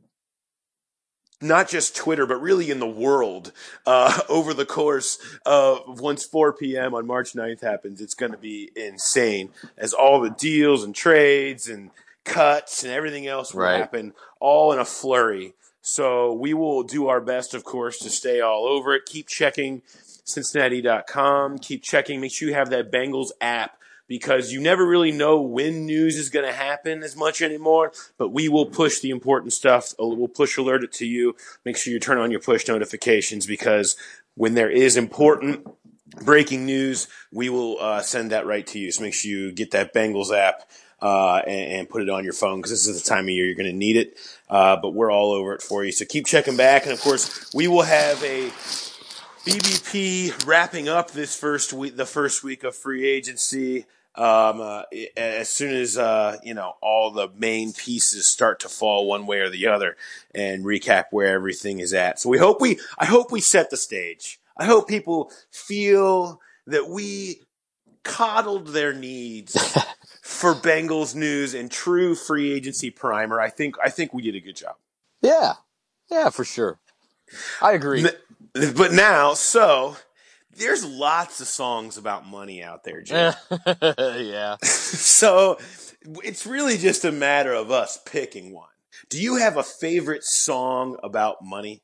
not just Twitter, but really in the world, uh, over the course of once four p.m. on March ninth happens, it's going to be insane as all the deals and trades and cuts and everything else will Right. happen all in a flurry. So we will do our best, of course, to stay all over it. Keep checking Cincinnati dot com. Keep checking. Make sure you have that Bengals app, because you never really know when news is going to happen as much anymore, but we will push the important stuff. We'll push alert it to you. Make sure you turn on your push notifications, because when there is important breaking news, we will uh, send that right to you. So make sure you get that Bengals app uh, and, and put it on your phone because this is the time of year you're going to need it. Uh, but we're all over it for you. So keep checking back. And, of course, we will have a B B P wrapping up this first week, the first week of free agency. Um, uh, as soon as, uh, you know, all the main pieces start to fall one way or the other and recap where everything is at. So we hope we, I hope we set the stage. I hope people feel that we coddled their needs for Bengals news and true free agency primer. I think, I think we did a good job. Yeah. Yeah, for sure. I agree. But now, so there's lots of songs about money out there, Jim. Yeah. So it's really just a matter of us picking one. Do you have a favorite song about money?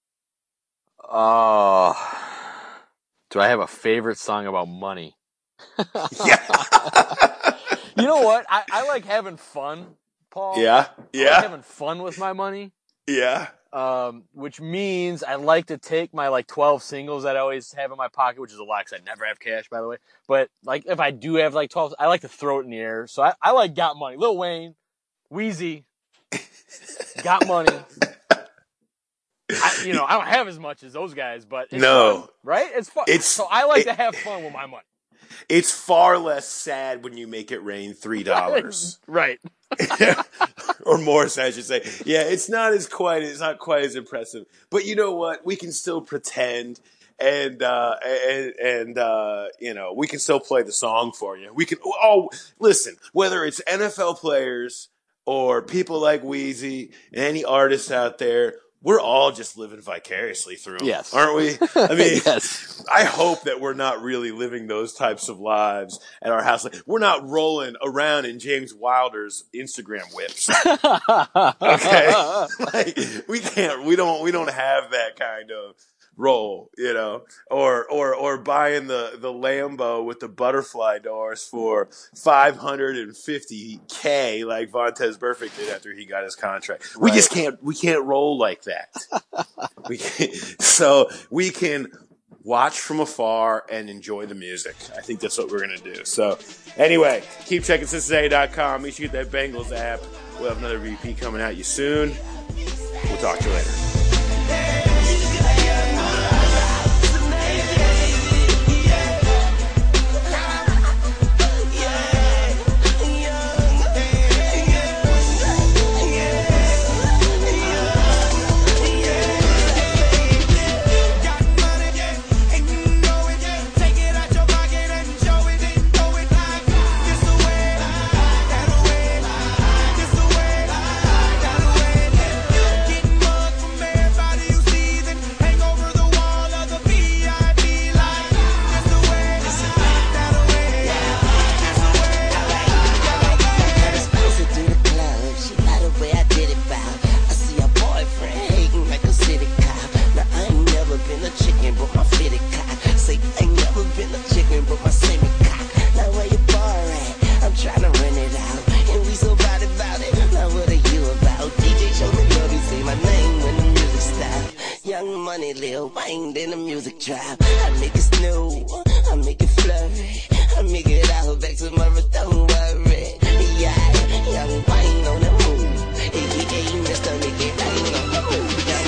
Uh, do I have a favorite song about money? Yeah. You know what? I, I like having fun, Paul. Yeah. Yeah. I like having fun with my money. Yeah. Um, which means I like to take my like twelve singles that I always have in my pocket, which is a lot because I never have cash, by the way. But like if I do have like twelve, I like to throw it in the air. So I, I like Got Money. Lil Wayne, Weezy, Got Money. I, you know, I don't have as much as those guys, but it's no, fun, right? It's fun. It's, so I like it, to have fun with my money. It's far less sad when you make it rain three dollars, right? Or more, so I should say. Yeah, it's not as quite, it's not quite as impressive. But you know what? We can still pretend, and uh, and and uh, you know, we can still play the song for you. We can. Oh, listen, whether it's N F L players or people like Weezy and any artists out there. We're all just living vicariously through them, yes. aren't we? I mean, yes. I hope that we're not really living those types of lives at our house. We're not rolling around in James Wilder's Instagram whips. Okay, like, we can't. We don't. We don't have that kind of roll, you know, or or or buying the the Lambo with the butterfly doors for five hundred and fifty k, like Vontaze Burfict did after he got his contract. Right. We just can't. We can't roll like that. we can't, so we can watch from afar and enjoy the music. I think that's what we're gonna do. So anyway, keep checking Cincinnati dot com. Make sure you get that Bengals app. We'll have another V P coming at you soon. We'll talk to you later. Lil Wayne, then the music drop. I make it snow, I make it flurry, I make it out back tomorrow, don't worry. Yeah, young Wayne on the move, A K A Mister Make It Rain on the move.